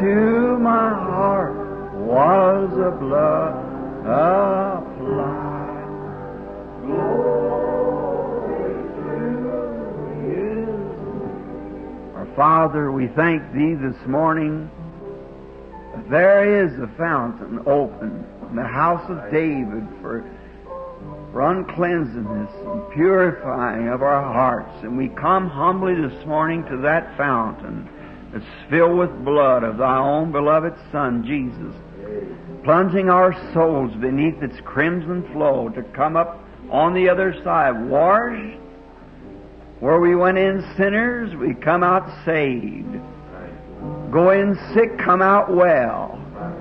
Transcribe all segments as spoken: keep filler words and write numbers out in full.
to my heart was the blood applied. Glory to His name. Our Father, we thank Thee this morning. There is a fountain open in the house of David for, for uncleansedness and purifying of our hearts. And we come humbly this morning to that fountain that's filled with blood of Thy own beloved Son, Jesus, plunging our souls beneath its crimson flow to come up on the other side, washed. Where we went in sinners, we come out saved. Go in sick, come out well.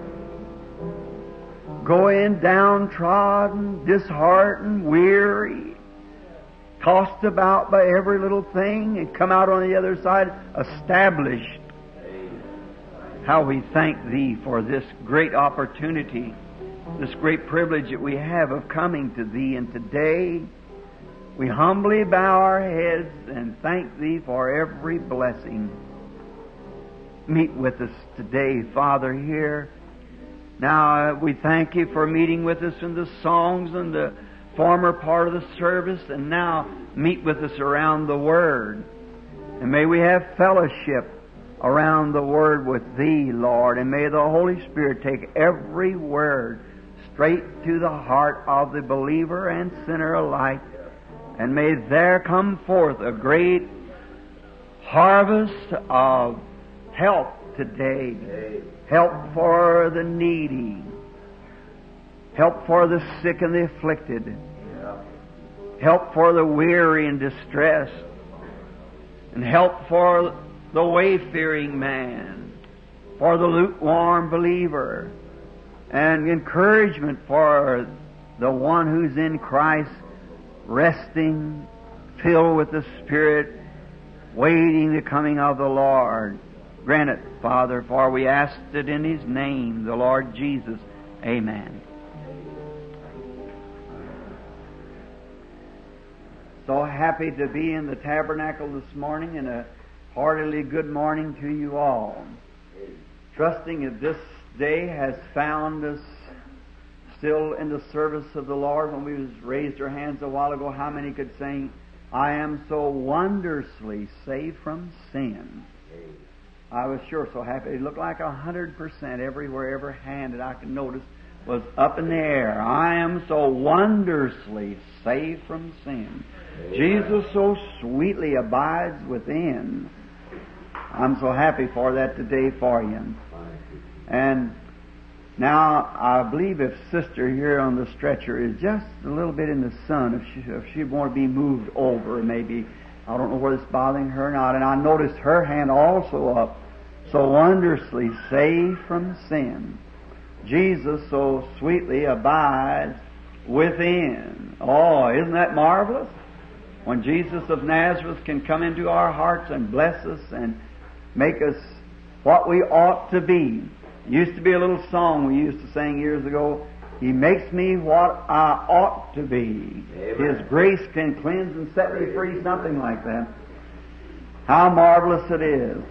Go in downtrodden, disheartened, weary, tossed about by every little thing, and come out on the other side established. How we thank Thee for this great opportunity, this great privilege that we have of coming to Thee. And today we humbly bow our heads and thank Thee for every blessing. Meet with us today, Father, here. Now, uh, we thank You for meeting with us in the songs and the former part of the service, and now meet with us around the Word. And may we have fellowship around the Word with Thee, Lord, and may the Holy Spirit take every word straight to the heart of the believer and sinner alike, and may there come forth a great harvest of help today. Help for the needy. Help for the sick and the afflicted. Help for the weary and distressed. And help for the wayfaring man. For the lukewarm believer. And encouragement for the one who's in Christ, resting, filled with the Spirit, waiting the coming of the Lord. Grant it, Father, for we ask it in His name, the Lord Jesus. Amen. So happy to be in the tabernacle this morning, and a heartily good morning to you all. Trusting that this day has found us still in the service of the Lord. When we was raised our hands a while ago, how many could sing, I am so wondrously saved from sin? I was sure so happy. It looked like a hundred percent everywhere, every hand that I could notice was up in the air. I am so wondrously saved from sin. Amen. Jesus so sweetly abides within. I'm so happy for that today for you. And now, I believe if Sister here on the stretcher is just a little bit in the sun, if she, if she'd want to be moved over, maybe, I don't know whether it's bothering her or not. And I noticed her hand also up. So wondrously saved from sin. Jesus so sweetly abides within. Oh, isn't that marvelous? When Jesus of Nazareth can come into our hearts and bless us and make us what we ought to be. It used to be a little song we used to sing years ago. He makes me what I ought to be. Amen. His grace can cleanse and set me free, something like that. How marvelous it is.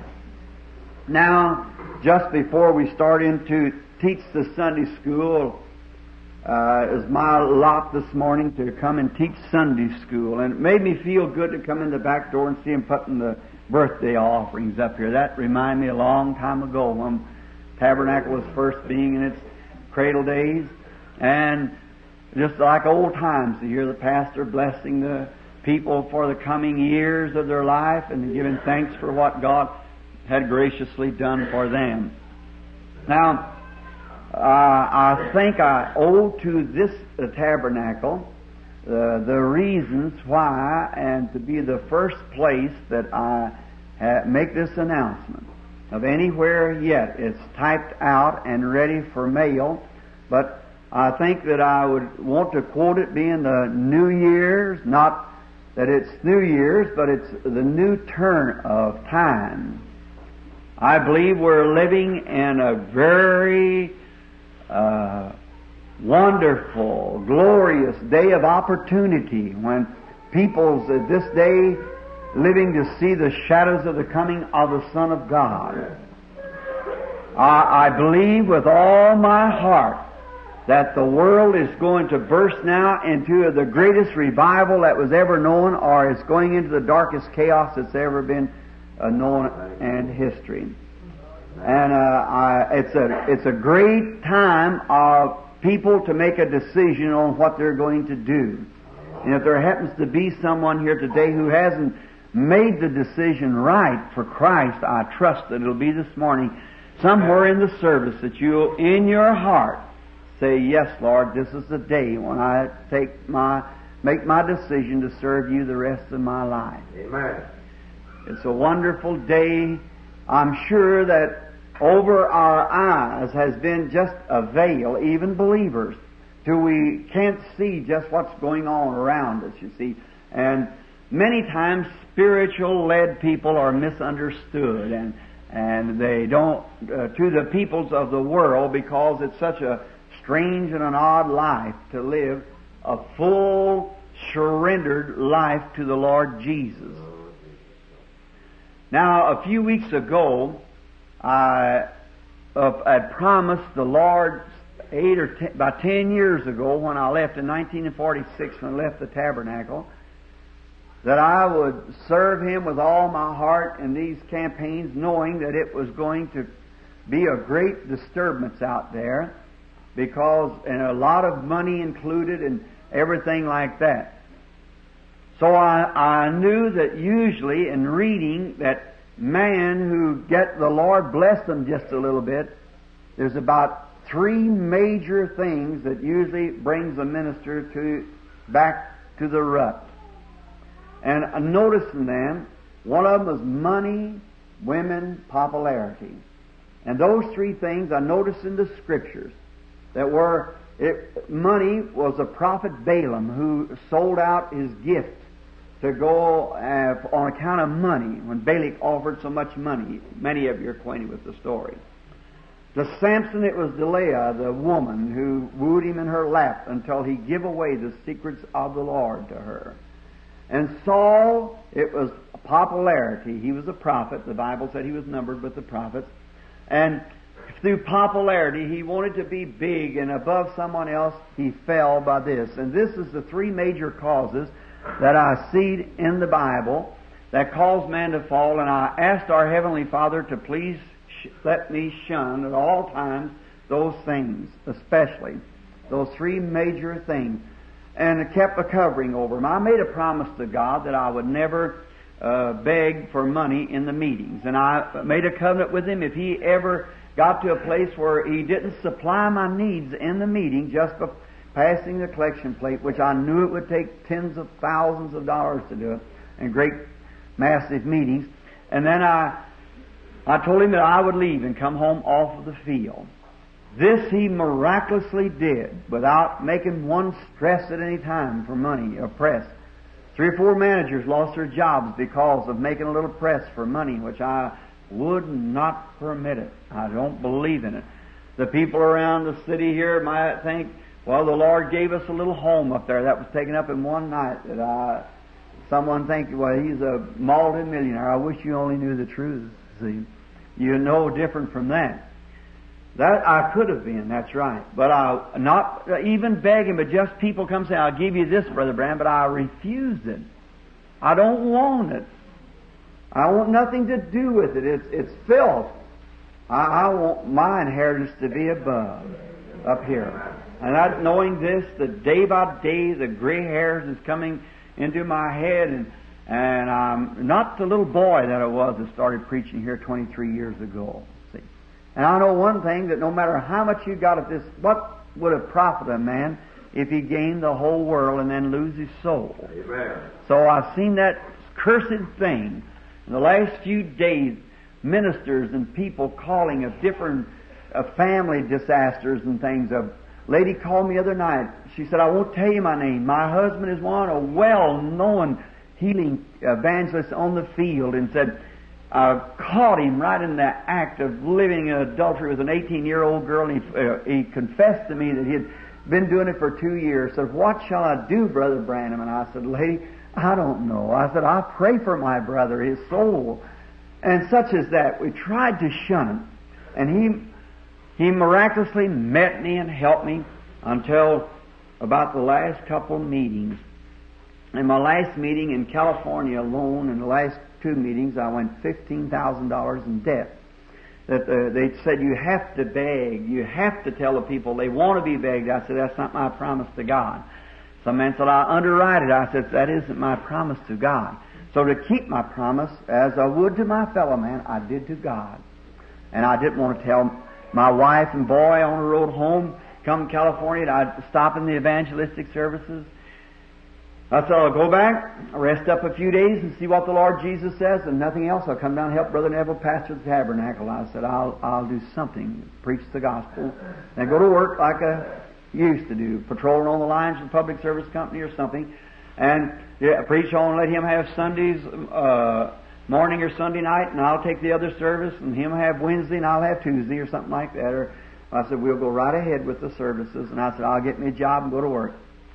Now, just before we start in to teach the Sunday school, uh, it was my lot this morning to come and teach Sunday school. And it made me feel good to come in the back door and see him putting the birthday offerings up here. That reminded me a long time ago when Tabernacle was first being in its cradle days. And just like old times, to hear the pastor blessing the people for the coming years of their life and giving thanks for what God had graciously done for them. Now, uh, I think I owe to this uh, tabernacle uh, the reasons why, and to be the first place that I ha- make this announcement of anywhere yet. It's typed out and ready for mail, but I think that I would want to quote it being the New Year's, not that it's New Year's, but it's the new turn of time. I believe we're living in a very uh, wonderful, glorious day of opportunity when people's at this day living to see the shadows of the coming of the Son of God. I, I believe with all my heart that the world is going to burst now into the greatest revival that was ever known, or is going into the darkest chaos that's ever been uh, known in history. And uh, I, it's a it's a great time of people to make a decision on what they're going to do. And if there happens to be someone here today who hasn't made the decision right for Christ, I trust that it'll be this morning, somewhere in the service, that you'll, in your heart, say, yes, Lord, this is the day when I take my, make my decision to serve you the rest of my life. Amen. It's a wonderful day. I'm sure that over our eyes has been just a veil, even believers, till we can't see just what's going on around us, you see. And many times spiritual-led people are misunderstood, and and they don't, uh, to the peoples of the world, because it's such a strange and an odd life to live a full, surrendered life to the Lord Jesus. Now, a few weeks ago, I uh, had promised the Lord eight or ten, about ten years ago, when I left in nineteen forty-six, when I left the tabernacle, that I would serve Him with all my heart in these campaigns, knowing that it was going to be a great disturbance out there, because and a lot of money included and everything like that. So I, I knew that usually in reading that man who get the Lord bless them just a little bit, there's about three major things that usually brings a minister to back to the rut. And I noticed in them, one of them was money, women, popularity. And those three things I noticed in the Scriptures, that were, it, money was a prophet Balaam who sold out his gift to go uh, on account of money, when Balak offered so much money. Many of you are acquainted with the story. To Samson, it was Delilah, the woman, who wooed him in her lap until he gave away the secrets of the Lord to her. And Saul, it was popularity. He was a prophet. The Bible said he was numbered with the prophets. And through popularity, he wanted to be big and above someone else. He fell by this. And this is the three major causes that I see in the Bible that cause man to fall. And I asked our Heavenly Father to please sh- let me shun at all times those things, especially those three major things. And I kept a covering over him. I made a promise to God that I would never uh, beg for money in the meetings. And I made a covenant with Him, if He ever got to a place where He didn't supply my needs in the meeting, just by passing the collection plate, which I knew it would take tens of thousands of dollars to do it, in great, massive meetings. And then I, I told Him that I would leave and come home off of the field. This He miraculously did without making one stress at any time for money or press. Three or four managers lost their jobs because of making a little press for money, which I would not permit it. I don't believe in it. The people around the city here might think, well, the Lord gave us a little home up there that was taken up in one night. That I, someone think, well, he's a multi-millionaire. I wish you only knew the truth. See, you're no different from that. That I could have been, that's right. But I not even begging, but just people come say, I'll give you this, Brother Branham, but I refused it. I don't want it. I want nothing to do with it. It's it's filth. I, I want my inheritance to be above, up here. And that, knowing this, that day by day the gray hairs is coming into my head, and and I'm not the little boy that I was that started preaching here twenty-three years ago. And I know one thing, that no matter how much you got of this, what would it profit a man if he gained the whole world and then lose his soul? Amen. So I've seen that cursed thing in the last few days, ministers and people calling of different uh, family disasters and things. A lady called me the other night. She said, I won't tell you my name. My husband is one, a well-known healing evangelist on the field, and said, I caught him right in the act of living in adultery with an eighteen-year-old girl, and he, uh, he confessed to me that he had been doing it for two years. Said, what shall I do, Brother Branham? And I said, lady, I don't know. I said, I pray for my brother, his soul. And such as that. We tried to shun him. And he, he miraculously met me and helped me until about the last couple of meetings. In my last meeting in California alone, in the last two meetings, I went fifteen thousand dollars in debt. That uh, they said, you have to beg, you have to tell the people they want to be begged. I said, that's not my promise to God. Some man said, I underwrite it. I said, that isn't my promise to God. So to keep my promise, as I would to my fellow man, I did to God. And I didn't want to tell my wife and boy on the road home, come to California, and I'd stop in the evangelistic services. I said, I'll go back, rest up a few days and see what the Lord Jesus says, and nothing else. I'll come down and help Brother Neville pastor the tabernacle. I said, I'll, I'll do something, preach the gospel, and go to work like I used to do, patrolling on the lines of the public service company or something, and yeah, preach on, let him have Sundays, uh, morning or Sunday night, and I'll take the other service, and him have Wednesday, and I'll have Tuesday, or something like that. Or I said, we'll go right ahead with the services, and I said, I'll get me a job and go to work.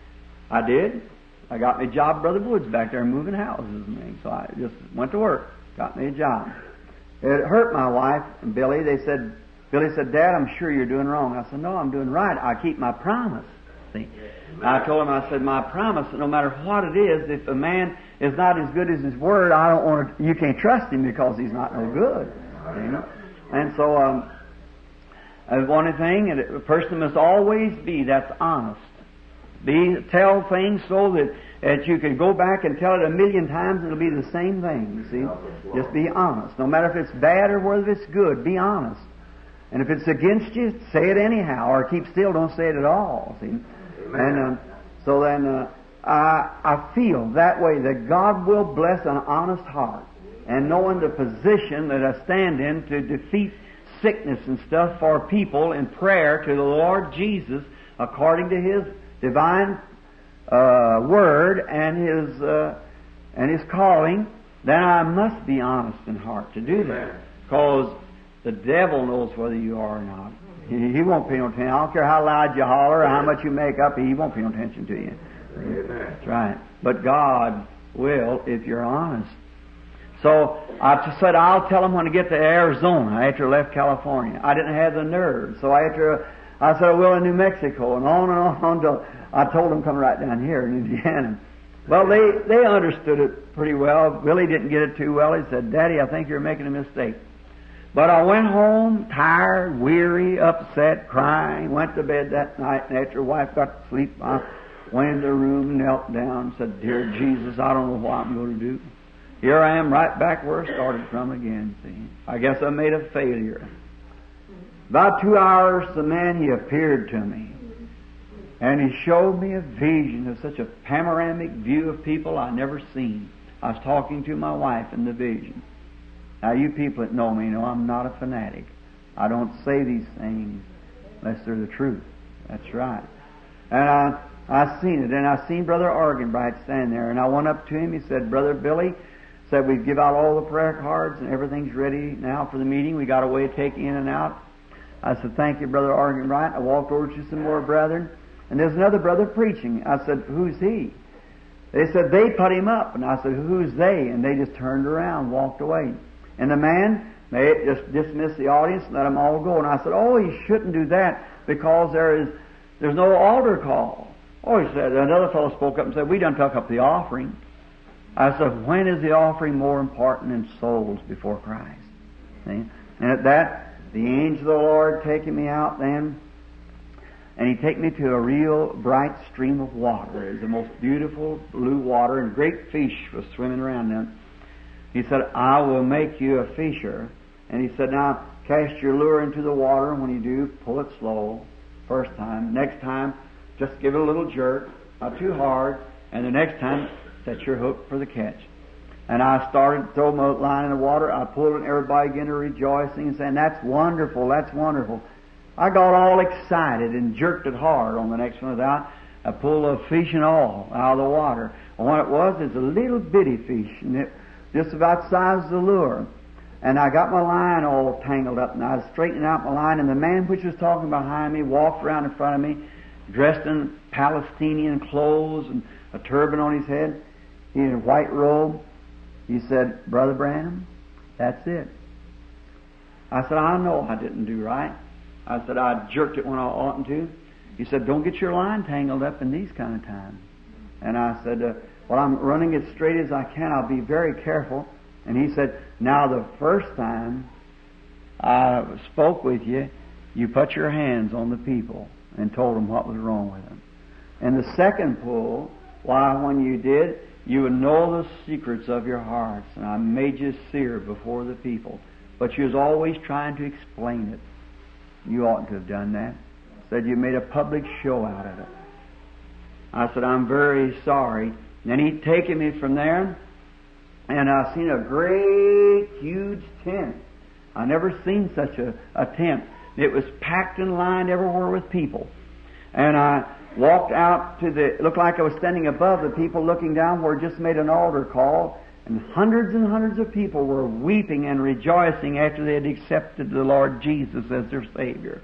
I did. I got me a job, Brother Woods, back there moving houses and things. So I just went to work, got me a job. It hurt my wife and Billy. They said, Billy said, Dad, I'm sure you're doing wrong. I said, no, I'm doing right. I keep my promise. See? I told him, I said, my promise, no matter what it is, if a man is not as good as his word, I don't want to, you can't trust him because he's not no good. You know? And so, um, uh, one thing, a person must always be that's honest. Be, tell things so that, that you can go back and tell it a million times and it'll be the same thing, see? Just be honest. No matter if it's bad or whether it's good, be honest. And if it's against you, say it anyhow, or keep still, don't say it at all, see? Amen. And um, so then uh, I, I feel that way, that God will bless an honest heart, and knowing the position that I stand in to defeat sickness and stuff for people in prayer to the Lord Jesus according to His divine uh, word and his uh, and his calling, then I must be honest in heart to do that, because the devil knows whether you are or not. He, he won't pay no attention. I don't care how loud you holler or how much you make up. He won't pay no attention to you. Amen. That's right. But God will if you're honest. So I just said I'll tell him when I get to Arizona after I left California. I didn't have the nerve, so after. I said, I will in New Mexico, and on and on until I told them come right down here in Indiana. Well, they, they understood it pretty well. Billy didn't get it too well. He said, Daddy, I think you're making a mistake. But I went home tired, weary, upset, crying, went to bed that night, and after wife got to sleep, I went in the room, knelt down, and said, Dear Jesus, I don't know what I'm going to do. Here I am right back where I started from again, see. I guess I made a failure. About two hours, the man, he appeared to me. And he showed me a vision of such a panoramic view of people I never seen. I was talking to my wife in the vision. Now, you people that know me know I'm not a fanatic. I don't say these things unless they're the truth. That's right. And I, I seen it. And I seen Brother Arganbright stand there. And I went up to him. He said, Brother Billy, said, we've give out all the prayer cards and everything's ready now for the meeting. We got a way to take in and out. I said, thank you, Brother Arganbright. I walked over to some more brethren, and there's another brother preaching. I said, who's he? They said, they put him up. And I said, who's they? And they just turned around, walked away. And the man, they just dismissed the audience and let them all go. And I said, oh, he shouldn't do that because there is, there's no altar call. Oh, he said, another fellow spoke up and said, we done took up the offering. I said, when is the offering more important than souls before Christ? See? And at that, the angel of the Lord taking me out then, and he take me to a real bright stream of water. It was the most beautiful blue water, and great fish was swimming around in it. He said, I will make you a fisher. And he said, now cast your lure into the water, and when you do, pull it slow. First time. Next time, just give it a little jerk, not too hard, and the next time, set your hook for the catch. And I started to throw my line in the water. I pulled it, and everybody began to rejoicing and saying, that's wonderful, that's wonderful. I got all excited and jerked it hard on the next one out. I pulled a fish and all out of the water. And what it was is a little bitty fish, and it just about the size of the lure. And I got my line all tangled up, and I was straightening out my line, and the man which was talking behind me walked around in front of me, dressed in Palestinian clothes and a turban on his head. He had a white robe. He said, Brother Branham, that's it. I said, I know I didn't do right. I said, I jerked it when I oughtn't to. He said, don't get your line tangled up in these kind of times. And I said, uh, well, I'm running it straight as I can. I'll be very careful. And he said, now the first time I spoke with you, you put your hands on the people and told them what was wrong with them. And the second pull, why, when you did, you would know the secrets of your hearts. And I made you seer before the people. But you was always trying to explain it. You oughtn't to have done that. Said you made a public show out of it. I said, I'm very sorry. And he'd taken me from there, and I seen a great, huge tent. I never seen such a, a tent. It was packed and lined everywhere with people. And I walked out to the, it looked like I was standing above the people looking down where it just made an altar call, and hundreds and hundreds of people were weeping and rejoicing after they had accepted the Lord Jesus as their Savior.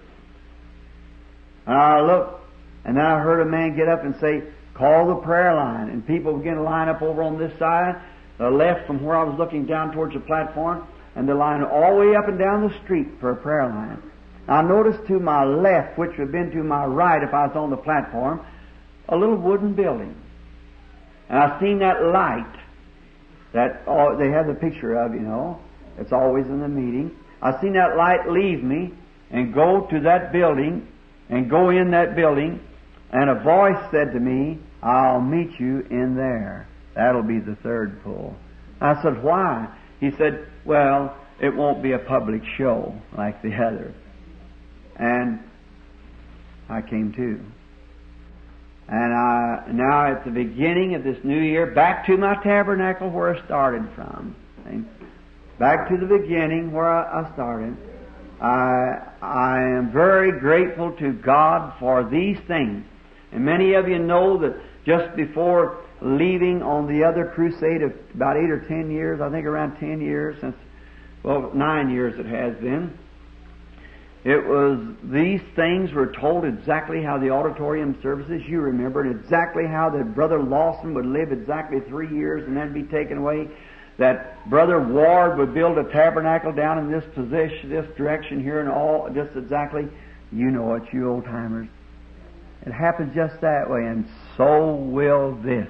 And I looked, and then I heard a man get up and say, call the prayer line. And people began to line up over on this side, the left from where I was looking down towards the platform, and the line all the way up and down the street for a prayer line. I noticed to my left, which would have been to my right if I was on the platform, a little wooden building. And I seen that light that oh, they have the picture of, you know. It's always in the meeting. I seen that light leave me and go to that building and go in that building, and a voice said to me, I'll meet you in there. That'll be the third pull. I said, why? He said, well, it won't be a public show like the other. And I came to. And I, now at the beginning of this new year, back to my tabernacle where I started from. Back to the beginning where I, I started. I, I am very grateful to God for these things. And many of you know that just before leaving on the other crusade of about eight or ten years, I think around ten years, since, well, nine years it has been, it was, these things were told exactly how the auditorium services, you remember, and exactly how that Brother Lawson would live exactly three years and then be taken away. That Brother Ward would build a tabernacle down in this position, this direction here, and all just exactly, you know it, you old timers. It happens just that way, and so will this.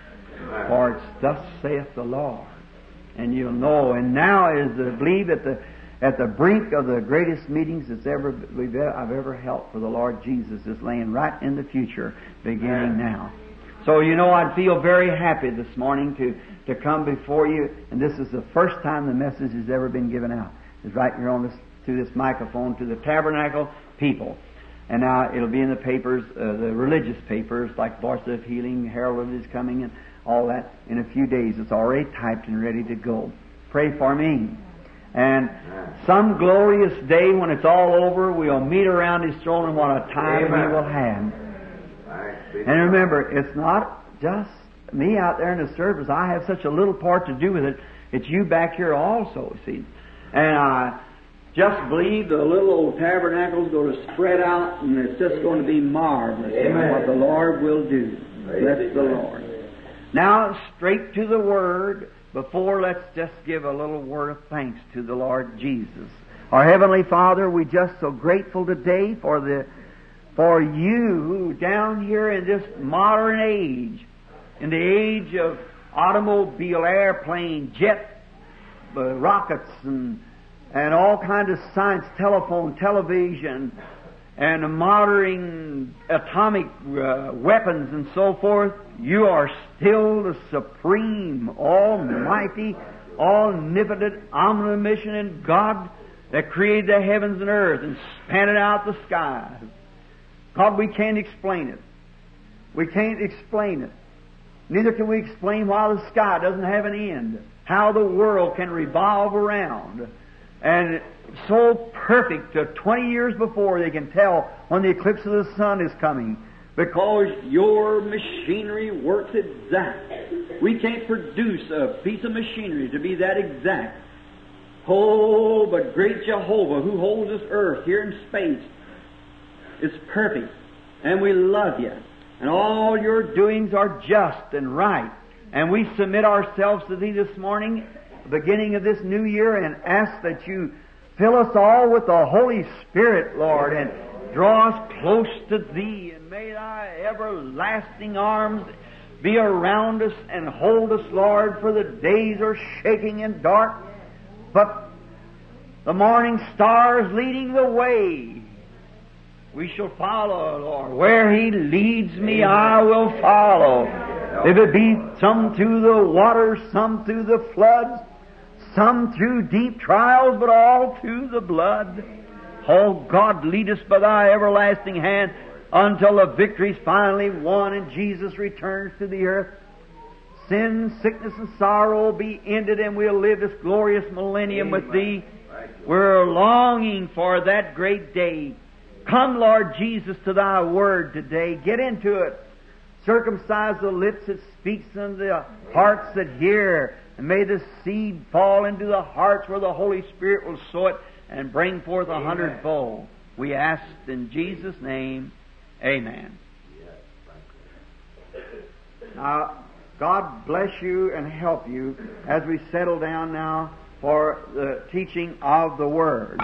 For it's thus saith the Lord. And you'll know. And now is to believe at the at the brink of the greatest meetings that's ever we've, I've ever held for the Lord Jesus is laying right in the future, beginning now. So you know, I'd feel very happy this morning to, to come before you, and this is the first time the message has ever been given out. It's right here on this, to this microphone, to the tabernacle people. And now it'll be in the papers, uh, the religious papers, like Voice of Healing, Herald is coming, and all that in a few days. It's already typed and ready to go. Pray for me. And some glorious day when it's all over, we'll meet around His throne, and what a time Amen. We will have. And remember, it's not just me out there in the service. I have such a little part to do with it. It's you back here also, see. And I just believe the little old tabernacle is going to spread out, and it's just going to be marvelous. Amen. What the Lord will do. Bless the Lord. Now, straight to the Word. Before, let's just give a little word of thanks to the Lord Jesus. Our Heavenly Father, we're just so grateful today for the for you down here in this modern age, in the age of automobile, airplane, jet, uh, rockets, and and all kinds of science, telephone, television, and modern atomic uh, weapons and so forth. You are still the supreme, almighty, omnipotent, omniscient God that created the heavens and earth and spanned out the skies. God, we can't explain it. We can't explain it. Neither can we explain why the sky doesn't have an end, how the world can revolve around. And so perfect to twenty years before they can tell when the eclipse of the sun is coming, because your machinery works exact. We can't produce a piece of machinery to be that exact. Oh, but great Jehovah, who holds this earth here in space, is perfect, and we love you. And all your doings are just and right. And we submit ourselves to Thee this morning, beginning of this new year, and ask that you fill us all with the Holy Spirit, Lord, and draw us close to Thee, and may Thy everlasting arms be around us and hold us, Lord, for the days are shaking and dark, but the morning star is leading the way. We shall follow, Lord. Where He leads me, I will follow. If it be some through the waters, some through the floods, some through deep trials, but all through the blood. Oh, God, lead us by Thy everlasting hand until the victory's finally won and Jesus returns to the earth. Sin, sickness, and sorrow will be ended, and we'll live this glorious millennium with Thee. We're longing for that great day. Come, Lord Jesus, to Thy Word today. Get into it. Circumcise the lips that speaks and the hearts that hear. And may the seed fall into the hearts where the Holy Spirit will sow it and bring forth a hundredfold. We ask in Jesus' name, amen. Now, God bless you and help you as we settle down now for the teaching of the Word.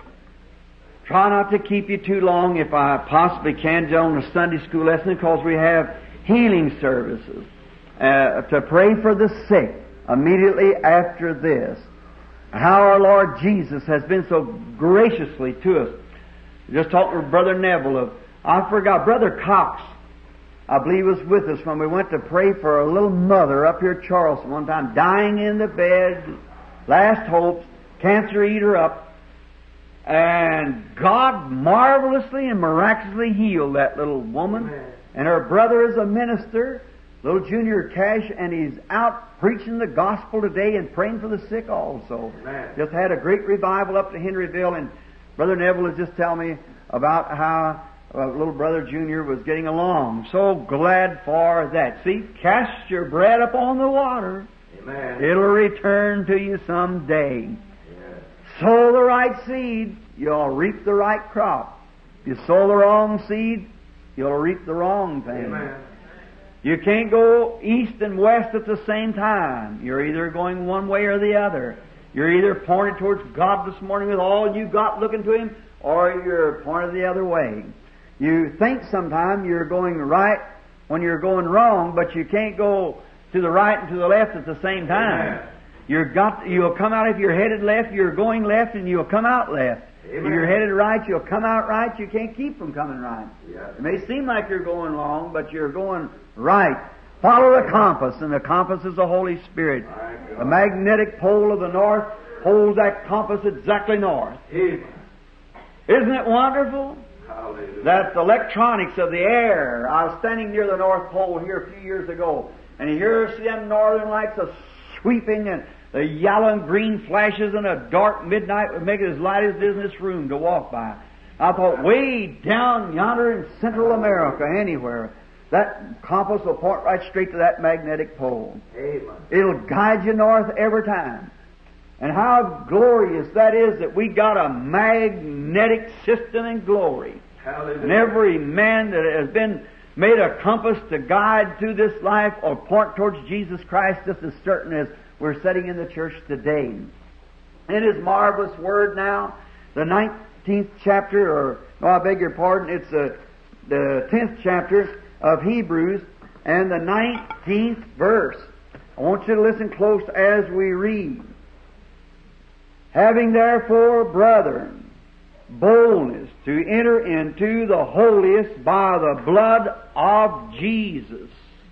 Try not to keep you too long if I possibly can on the Sunday school lesson, because we have healing services uh, to pray for the sick immediately after this. How our Lord Jesus has been so graciously to us. Just talked with Brother Neville of, I forgot, Brother Cox, I believe was with us when we went to pray for a little mother up here at Charleston one time, dying in the bed, last hopes, cancer eat her up. And God marvelously and miraculously healed that little woman. Amen. And her brother is a minister, little Junior Cash, and he's out preaching the gospel today and praying for the sick also. Amen. Just had a great revival up to Henryville, and Brother Neville was just telling me about how uh, little brother Junior was getting along. So glad for that. See, cast your bread upon the water. Amen. It'll return to you someday. Sow the right seed, you'll reap the right crop. If you sow the wrong seed, you'll reap the wrong thing. Amen. You can't go east and west at the same time. You're either going one way or the other. You're either pointed towards God this morning with all you got looking to Him, or you're pointed the other way. You think sometime you're going right when you're going wrong, but you can't go to the right and to the left at the same time. Amen. You're got, you'll come out, if you're headed left, you're going left, and you'll come out left. Amen. If you're headed right, you'll come out right. You can't keep from coming right. Yeah. It may seem like you're going wrong, but you're going right. Follow the compass, and the compass is the Holy Spirit. The magnetic pole of the north holds that compass exactly north. Amen. Isn't it wonderful? Hallelujah. That the electronics of the air. I was standing near the North Pole here a few years ago, and you hear them northern lights a sweeping, and the yellow and green flashes in a dark midnight would make it as light as it is in this room to walk by. I thought, way down yonder in Central America, anywhere, that compass will point right straight to that magnetic pole. Amen. It'll guide you north every time. And how glorious that is that we got a magnetic system in glory. Hallelujah. And every man that has been made a compass to guide through this life or point towards Jesus Christ, just as certain as we're sitting in the church today. In His marvelous Word now, the nineteenth chapter, or, no, I beg your pardon, it's the, the tenth chapter of Hebrews, and the nineteenth verse. I want you to listen close as we read. Having therefore, brethren, boldness to enter into the holiest by the blood of Jesus.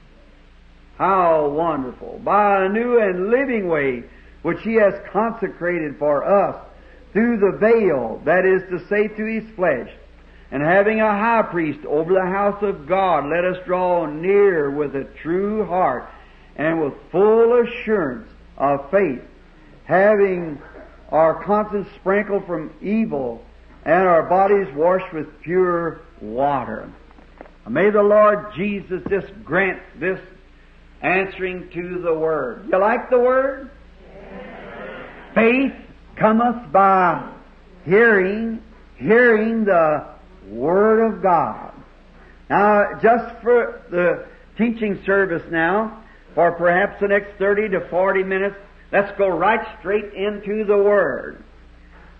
How wonderful! By a new and living way, which He has consecrated for us through the veil, that is to say, through His flesh. And having a high priest over the house of God, let us draw near with a true heart and with full assurance of faith, having our conscience sprinkled from evil and our bodies washed with pure water. May the Lord Jesus just grant this answering to the Word. You like the Word? Yes. Faith cometh by hearing, hearing the Word of God. Now, just for the teaching service now, for perhaps the next thirty to forty minutes, let's go right straight into the Word.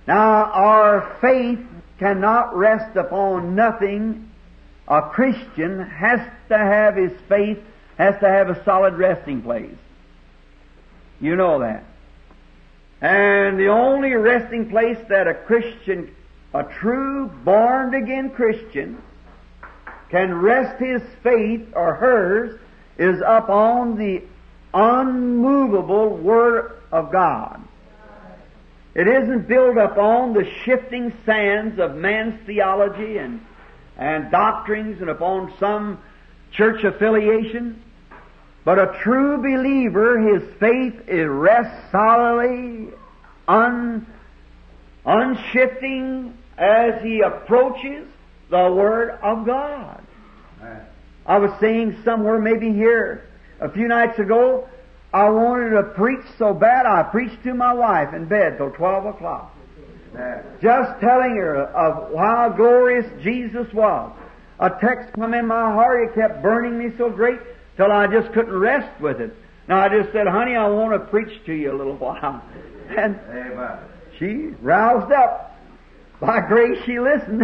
Now, our faith cannot rest upon nothing. A Christian has to have his faith, has to have a solid resting place. You know that. And the only resting place that a Christian, a true born-again Christian, can rest his faith or hers is upon the unmovable Word of God. It isn't built upon the shifting sands of man's theology and, and doctrines and upon some church affiliation. But a true believer, his faith is rests solidly, un, unshifting as he approaches the Word of God. I was saying somewhere, maybe here, a few nights ago, I wanted to preach so bad I preached to my wife in bed till twelve o'clock. Just telling her of how glorious Jesus was. A text come in my heart, it kept burning me so great till I just couldn't rest with it. Now I just said, honey, I want to preach to you a little while. And Amen. She roused up. By grace she listened.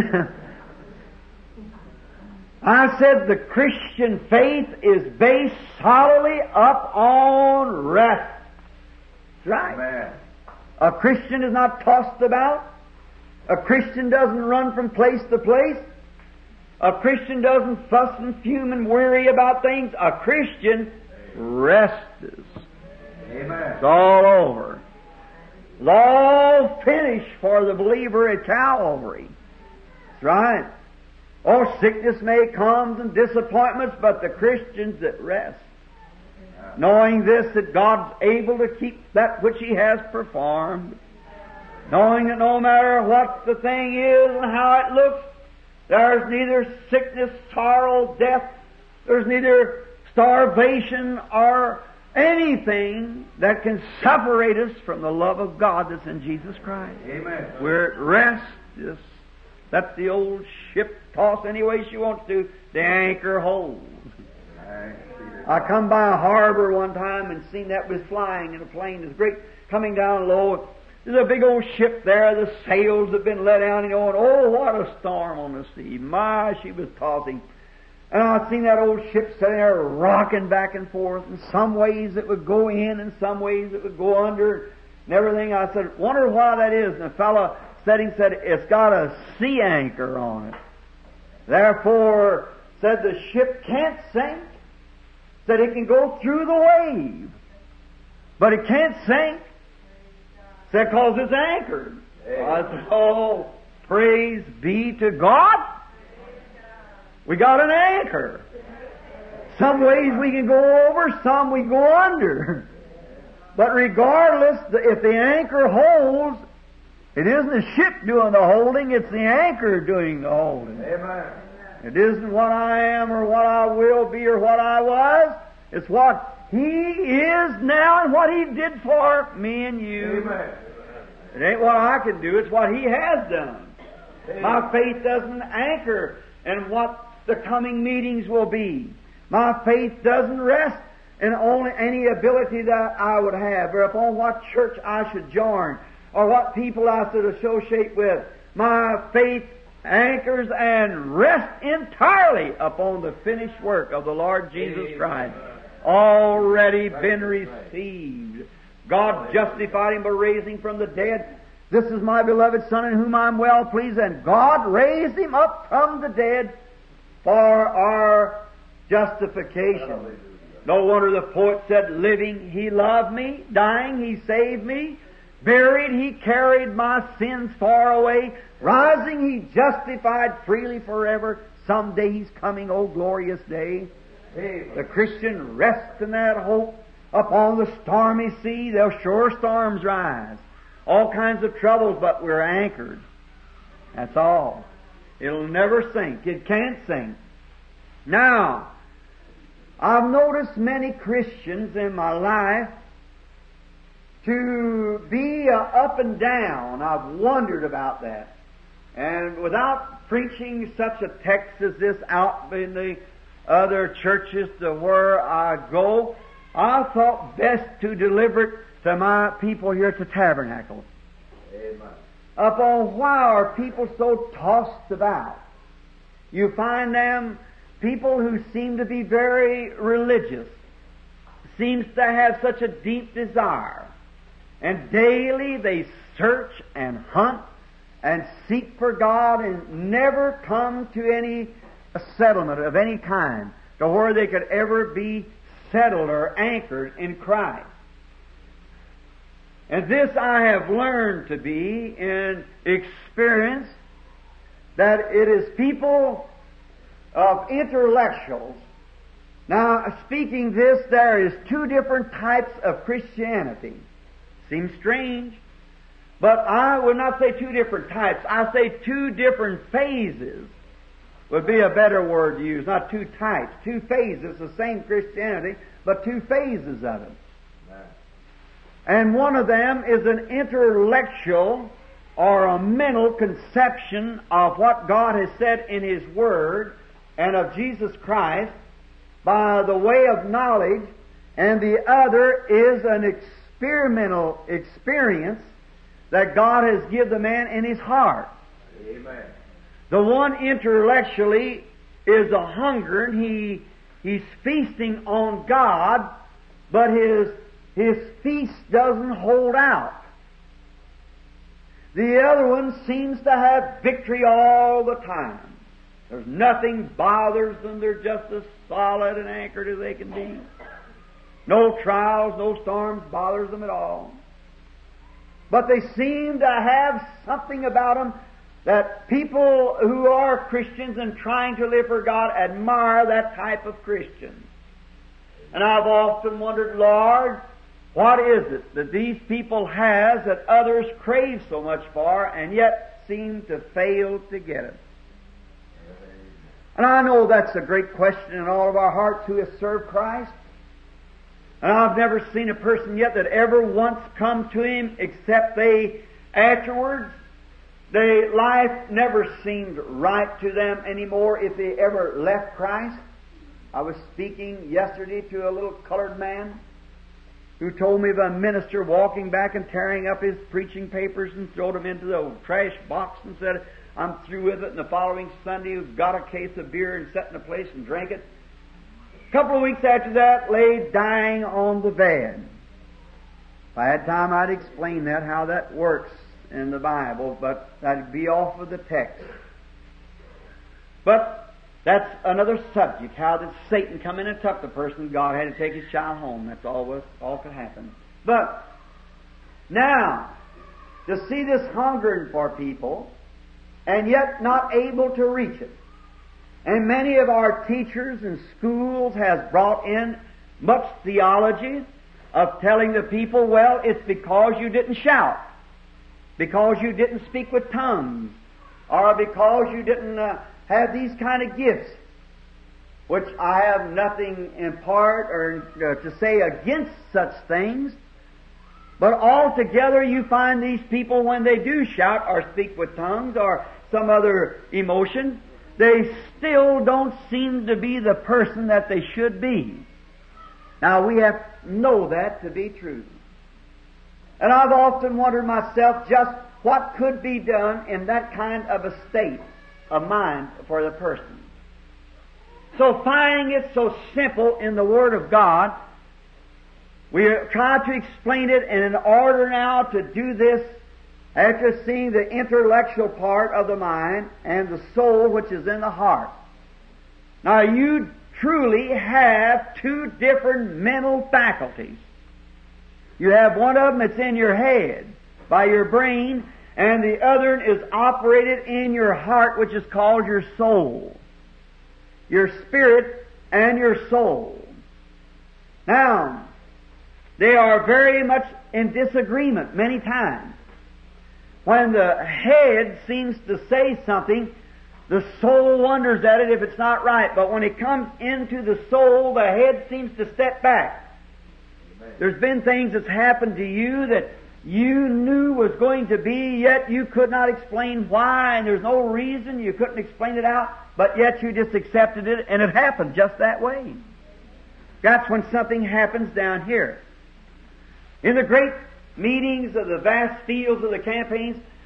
I said the Christian faith is based solidly up on rest. That's right. Amen. A Christian is not tossed about. A Christian doesn't run from place to place. A Christian doesn't fuss and fume and worry about things. A Christian rests. Amen. It's all over. It's all finished for the believer at Calvary. That's right. Oh, sickness may come and disappointments, but the Christians that rest, knowing this, that God's able to keep that which He has performed, knowing that no matter what the thing is and how it looks, there's neither sickness, sorrow, death, there's neither starvation or anything that can separate us from the love of God that's in Jesus Christ. Amen. We're at rest. Just let the old ship toss any way she wants to. The anchor holds. I come by a harbor one time and seen that was flying in a plane. It was great, coming down low. There's a big old ship there. The sails have been let down, you know, and oh, what a storm on the sea. My, she was tossing. And I'd seen that old ship sitting there rocking back and forth. In some ways it would go in, and some ways it would go under, and everything. I said, wonder why that is. And a fellow sitting said, it's got a sea anchor on it. Therefore, said the ship can't sink. Said it can go through the wave, but it can't sink. Said because it's anchored. I said, oh, praise be to God. We got an anchor. Some ways we can go over, some we go under. But regardless, if the anchor holds, it isn't the ship doing the holding, it's the anchor doing the holding. Amen. It isn't what I am or what I will be or what I was. It's what He is now and what He did for me and you. Amen. It ain't what I can do, it's what He has done. Amen. My faith doesn't anchor in what the coming meetings will be. My faith doesn't rest in only any ability that I would have, or upon what church I should join, or what people I should associate with. My faith anchors and rests entirely upon the finished work of the Lord Jesus Christ. Already been received. God justified Him by raising from the dead. This is my beloved Son in whom I am well pleased. And God raised Him up from the dead for our justification. No wonder the poet said, living He loved me, dying He saved me, buried He carried my sins far away, rising He justified freely forever. Someday He's coming, oh glorious day. The Christian rests in that hope. Upon the stormy sea, there'll sure storms rise. All kinds of troubles, but we're anchored. That's all. It'll never sink. It can't sink. Now, I've noticed many Christians in my life to be uh, up and down. I've wondered about that. And without preaching such a text as this out in the other churches to where I go, I thought best to deliver it to my people here at the tabernacle. Amen. upon why are people so tossed about. You find them people who seem to be very religious, seems to have such a deep desire, and daily they search and hunt and seek for God and never come to any settlement of any kind to where they could ever be settled or anchored in Christ. And this I have learned to be in experience, that it is people of intellectuals. Now, speaking this, there is two different types of Christianity. Seems strange, but I would not say two different types. I say two different phases would be a better word to use, not two types. Two phases, the same Christianity, but two phases of it. And one of them is an intellectual or a mental conception of what God has said in His Word and of Jesus Christ by the way of knowledge, and the other is an experimental experience that God has given the man in his heart. Amen. The one intellectually is a hunger, and he he's feasting on God, but his his feast doesn't hold out. The other one seems to have victory all the time. There's nothing bothers them. They're just as solid and anchored as they can be. No trials, no storms bothers them at all. But they seem to have something about them that people who are Christians and trying to live for God admire that type of Christian. And I've often wondered, Lord, what is it that these people have that others crave so much for and yet seem to fail to get it? And I know that's a great question in all of our hearts who has served Christ. And I've never seen a person yet that ever once come to Him except they afterwards, their life never seemed right to them anymore if they ever left Christ. I was speaking yesterday to a little colored man who told me of a minister walking back and tearing up his preaching papers and throwed them into the old trash box and said, I'm through with it. And the following Sunday, got a case of beer and sat in a place and drank it. A couple of weeks after that, lay dying on the bed. If I had time, I'd explain that, how that works in the Bible, but that'd be off of the text. But that's another subject. How did Satan come in and took the person? God had to take his child home. That's all was all could happen. But now, to see this hungering for people, and yet not able to reach it. And many of our teachers and schools has brought in much theology of telling the people, well, it's because you didn't shout, because you didn't speak with tongues, or because you didn't uh, have these kind of gifts, which I have nothing in part or uh, to say against such things. But altogether you find these people, when they do shout or speak with tongues or some other emotion, they still don't seem to be the person that they should be. Now we have to know that to be true. And I've often wondered myself just what could be done in that kind of a state of mind for the person. So finding it so simple in the Word of God, we try to explain it, and in order now to do this, after seeing the intellectual part of the mind and the soul which is in the heart. Now you truly have two different mental faculties. You have one of them that's in your head by your brain, and the other is operated in your heart, which is called your soul. Your spirit and your soul. Now, they are very much in disagreement many times. When the head seems to say something, the soul wonders at it if it's not right. But when it comes into the soul, the head seems to step back. Amen. There's been things that's happened to you that you knew was going to be, yet you could not explain why, and there's no reason, you couldn't explain it out, but yet you just accepted it, and it happened just that way. That's when something happens down here. In the great meetings of the vast fields of the campaigns,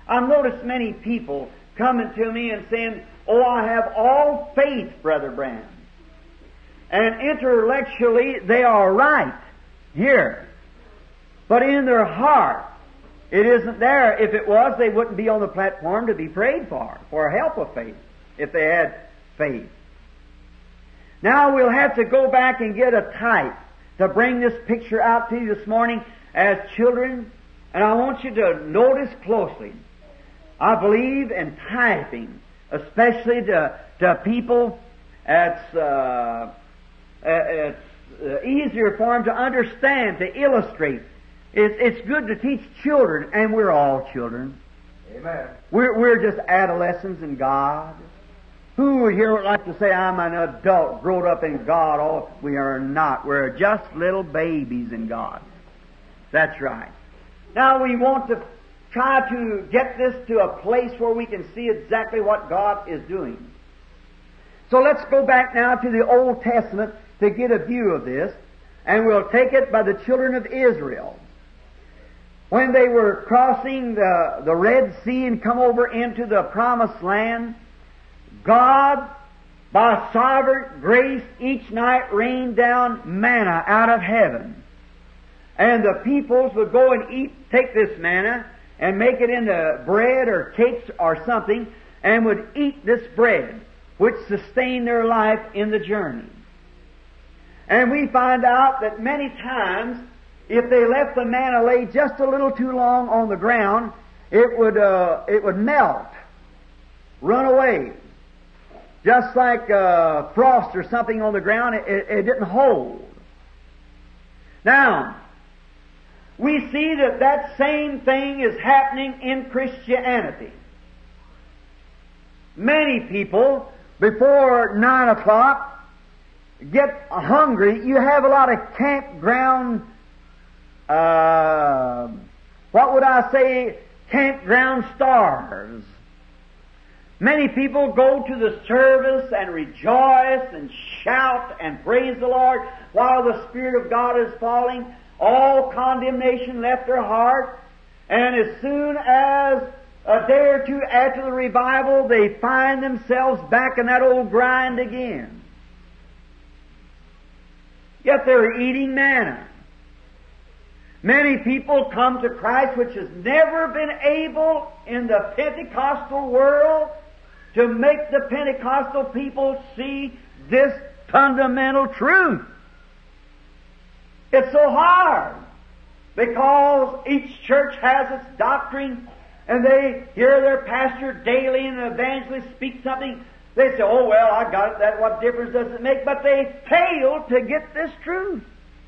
I've noticed many people coming to me and saying, "Oh, I have all faith, Brother Branham." And intellectually, they are right here. But in their heart, it isn't there. If it was, they wouldn't be on the platform to be prayed for, for help of faith, if they had faith. Now we'll have to go back and get a type to bring this picture out to you this morning as children. And I want you to notice closely. I believe in typing, especially to, to people. It's, uh, it's uh, easier for them to understand, to illustrate. It's, it's good to teach children, and we're all children. Amen. We're, we're just adolescents in God. Who here would like to say, "I'm an adult, grown up in God"? Oh, we are not. We're just little babies in God. That's right. Now we want to try to get this to a place where we can see exactly what God is doing. So let's go back now to the Old Testament to get a view of this, and we'll take it by the children of Israel. When they were crossing the, the Red Sea and come over into the Promised Land, God, by sovereign grace, each night rained down manna out of heaven. And the peoples would go and eat, take this manna and make it into bread or cakes or something, and would eat this bread, which sustained their life in the journey. And we find out that many times, if they left the manna lay just a little too long on the ground, it would uh, it would melt, run away. Just like uh, frost or something on the ground, it, it, it didn't hold. Now, we see that that same thing is happening in Christianity. Many people, before nine o'clock, get hungry. You have a lot of campground, uh, what would I say, campground stars. Many people go to the service and rejoice and shout and praise the Lord while the Spirit of God is falling. All condemnation left their heart, and as soon as a day or two after the revival, they find themselves back in that old grind again. Yet they're eating manna. Many people come to Christ which has never been able in the Pentecostal world to make the Pentecostal people see this fundamental truth. It's so hard because each church has its doctrine, and they hear their pastor daily and the evangelist speak something. They say, "Oh, well, I got it. That what difference does it make?" But they fail to get this truth.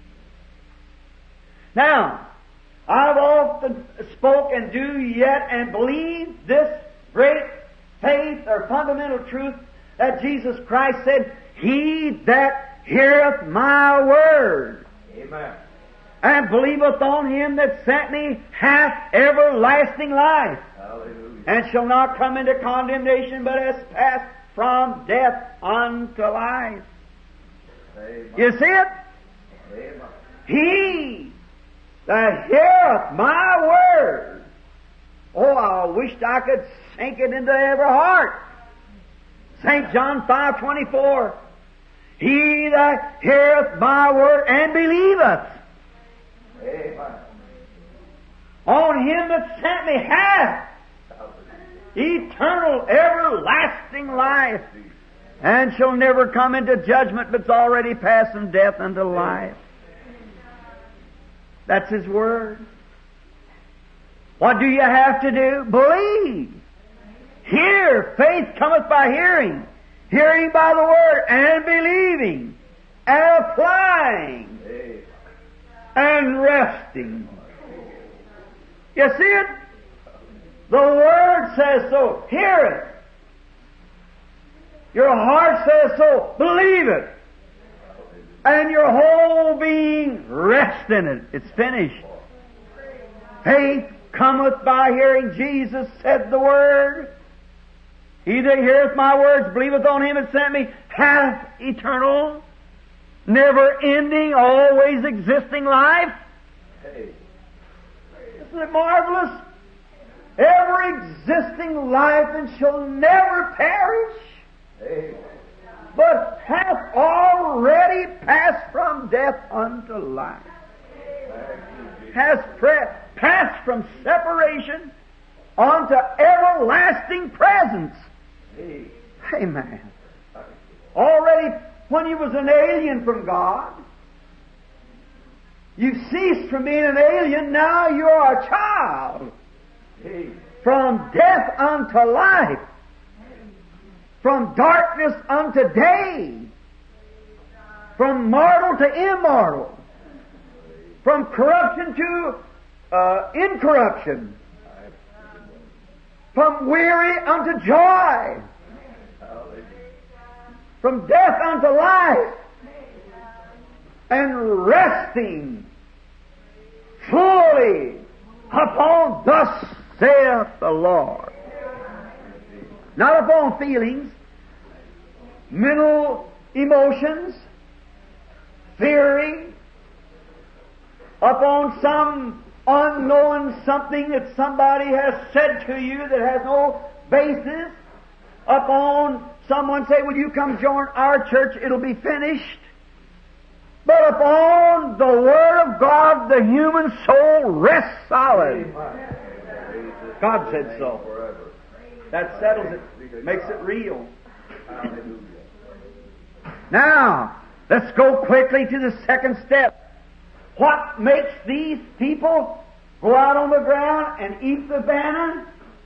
Now, I've often spoke and do yet and believe this great faith or fundamental truth that Jesus Christ said, "He that heareth my word Amen. and believeth on him that sent me hath everlasting life, Hallelujah. and shall not come into condemnation, but has passed from death unto life." Amen. You see it? Amen. He that heareth my word. Oh, I wished I could sink it into every heart. Saint John five twenty-four. He that heareth my word and believeth Amen. on him that sent me hath eternal, everlasting life, and shall never come into judgment, but's already passed from death unto life. That's His Word. What do you have to do? Believe. Hear. Faith cometh by hearing. Hearing by the Word, and believing, and applying, and resting. You see it? The Word says so. Hear it. Your heart says so. Believe it. And your whole being rests in it. It's finished. Faith cometh by hearing. Jesus said the Word. He that heareth my words, believeth on him that sent me, hath eternal, never-ending, always existing life. Isn't it marvelous? Every existing life and shall never perish, Amen. but hath already passed from death unto life. Has pre- passed from separation unto everlasting presence. Amen. Amen. Already, when you was an alien from God, you've ceased from being an alien, now you are a child. Amen. From death unto life. From darkness unto day. From mortal to immortal. From corruption to uh, incorruption. From weary unto joy. Hallelujah. From death unto life. And resting fully upon thus saith the Lord. Not upon feelings, mental emotions, theory, upon some unknown something that somebody has said to you that has no basis, upon someone say, will you come join our church, it'll be finished. But upon the Word of God, the human soul rests solid. God said so. Forever. That settles it, makes it real. Hallelujah. Now, let's go quickly to the second step. What makes these people go out on the ground and eat the banana?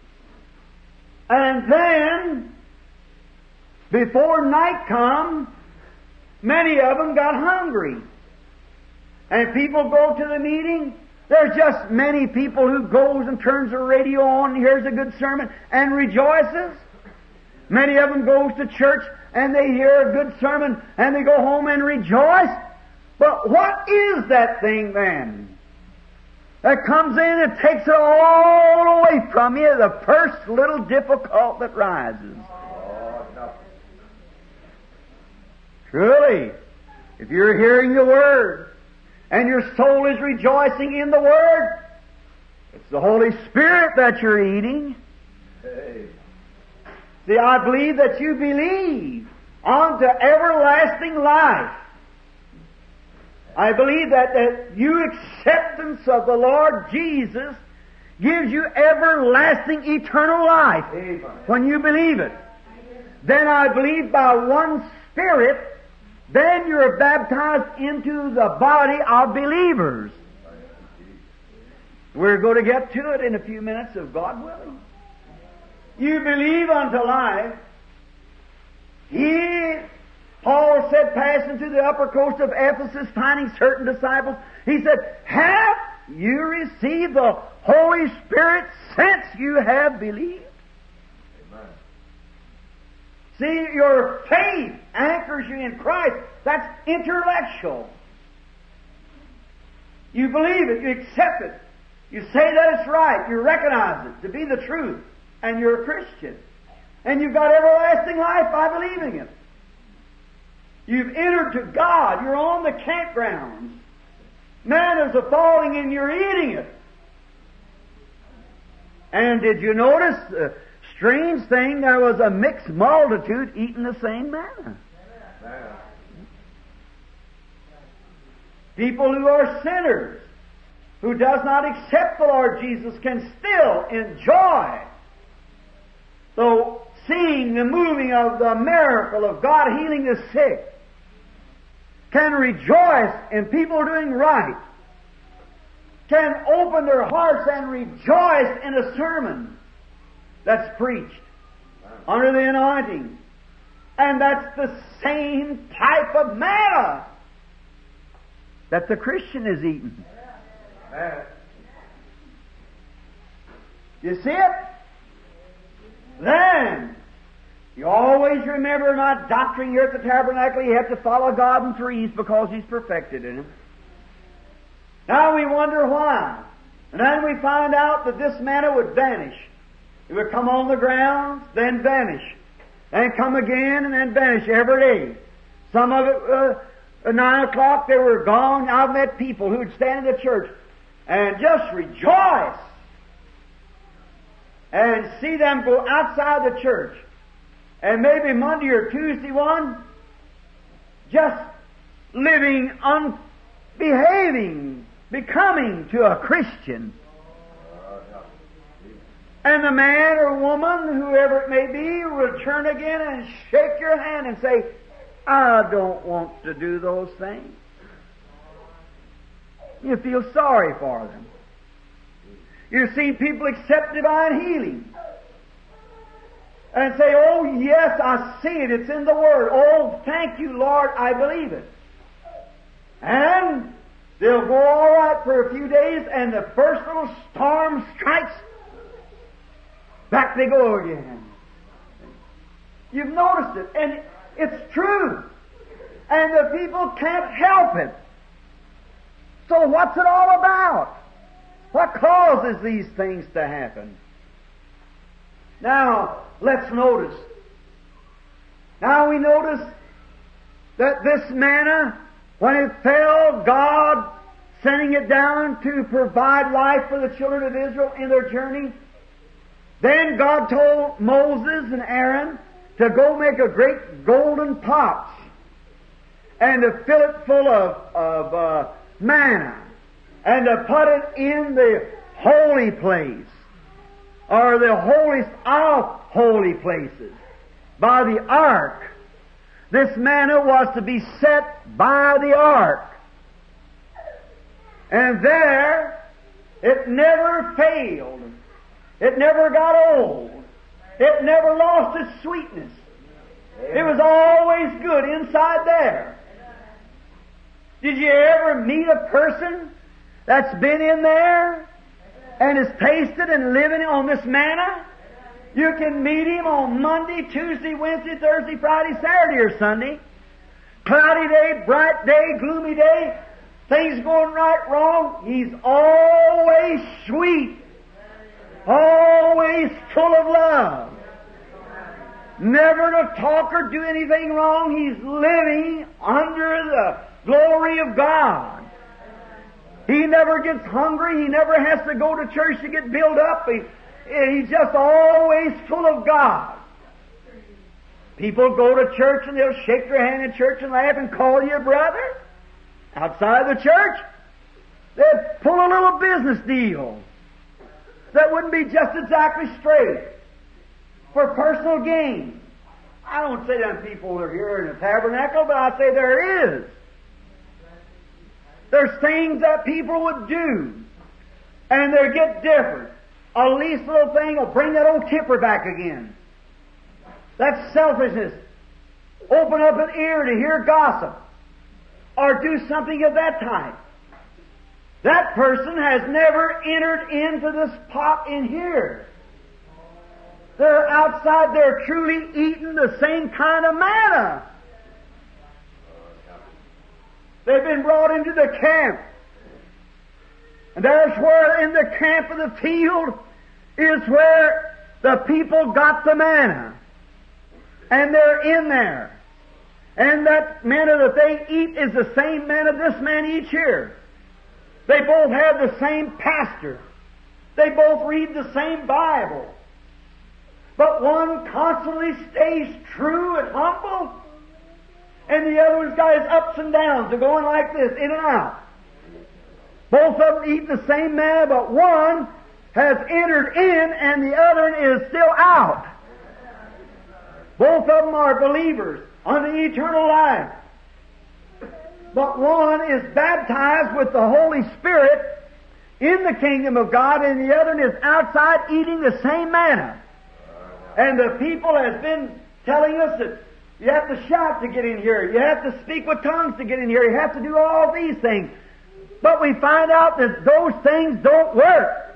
And then, before night come, many of them got hungry. And people go to the meeting. There's just many people who goes and turns the radio on and hears a good sermon and rejoices. Many of them goes to church and they hear a good sermon and they go home and rejoice. But what is that thing then that comes in and takes it all away from you, the first little difficult that rises? Oh, nothing. Truly, if you're hearing the Word and your soul is rejoicing in the Word, it's the Holy Spirit that you're eating. Hey. See, I believe that you believe unto everlasting life. I believe that, that your acceptance of the Lord Jesus gives you everlasting eternal life. Amen. When you believe it. Then I believe by one Spirit, then you're baptized into the body of believers. We're going to get to it in a few minutes, if God willing. You believe unto life. He, Paul said, passing through the upper coast of Ephesus, finding certain disciples, he said, have you received the Holy Spirit since you have believed? Amen. See, your faith anchors you in Christ. That's intellectual. You believe it, you accept it. You say that it's right, you recognize it to be the truth, and you're a Christian. And you've got everlasting life by believing it. You've entered to God, you're on the campgrounds. Manna's a falling and you're eating it. And did you notice the strange thing? There was a mixed multitude eating the same manna. Amen. People who are sinners, who does not accept the Lord Jesus, can still enjoy, though seeing the moving of the miracle of God healing the sick, can rejoice in people doing right, can open their hearts and rejoice in a sermon that's preached under the anointing. And that's the same type of manna that the Christian is eating. Amen. You see it? Then, you always remember my doctrine here at the tabernacle, you have to follow God in threes because He's perfected in Him. Now we wonder why. And then we find out that this manna would vanish. It would come on the ground, then vanish. Then come again and then vanish every day. Some of it, uh, at nine o'clock, they were gone. I've met people who would stand in the church and just rejoice and see them go outside the church, and maybe Monday or Tuesday one, just living, un- behaving, becoming to a Christian. And the man or woman, whoever it may be, will turn again and shake your hand and say, I don't want to do those things. You feel sorry for them. You've seen people accept divine healing and say, oh yes, I see it, it's in the Word. Oh, thank you, Lord, I believe it. And they'll go all right for a few days, and the first little storm strikes, back they go again. You've noticed it, and it's true. And the people can't help it. So what's it all about? What causes these things to happen? Now, let's notice. Now we notice that this manna, when it fell, God sending it down to provide life for the children of Israel in their journey. Then God told Moses and Aaron to go make a great golden pot and to fill it full of, of uh, manna and to put it in the holy place, or the holiest of holy places, by the ark. This manna was to be set by the ark. And there, it never failed. It never got old. It never lost its sweetness. It was always good inside there. Did you ever meet a person that's been in there and has tasted and living on this manna? You can meet him on Monday, Tuesday, Wednesday, Thursday, Friday, Saturday, or Sunday. Cloudy day, bright day, gloomy day, things going right, wrong. He's always sweet. Always full of love. Never to talk or do anything wrong. He's living under the glory of God. He never gets hungry. He never has to go to church to get built up. He, he's just always full of God. People go to church and they'll shake their hand in church and laugh and call you a brother. Outside the church, they'll pull a little business deal that wouldn't be just exactly straight for personal gain. I don't say them people are here in the tabernacle, but I say there is. There's things that people would do, and they get different. A least little thing will bring that old tipper back again. That's selfishness. Open up an ear to hear gossip, or do something of that type. That person has never entered into this pot in here. They're outside, they're truly eating the same kind of manna. They've been brought into the camp. And there's where in the camp of the field is where the people got the manna. And they're in there. And that manna that they eat is the same manna this man eats here. They both have the same pastor. They both read the same Bible. But one constantly stays true and humble, and the other one's got his ups and downs. They're going like this, in and out. Both of them eat the same manna, but one has entered in and the other one is still out. Both of them are believers unto eternal life. But one is baptized with the Holy Spirit in the kingdom of God, and the other one is outside eating the same manna. And the people has been telling us that you have to shout to get in here. You have to speak with tongues to get in here. You have to do all these things. But we find out that those things don't work.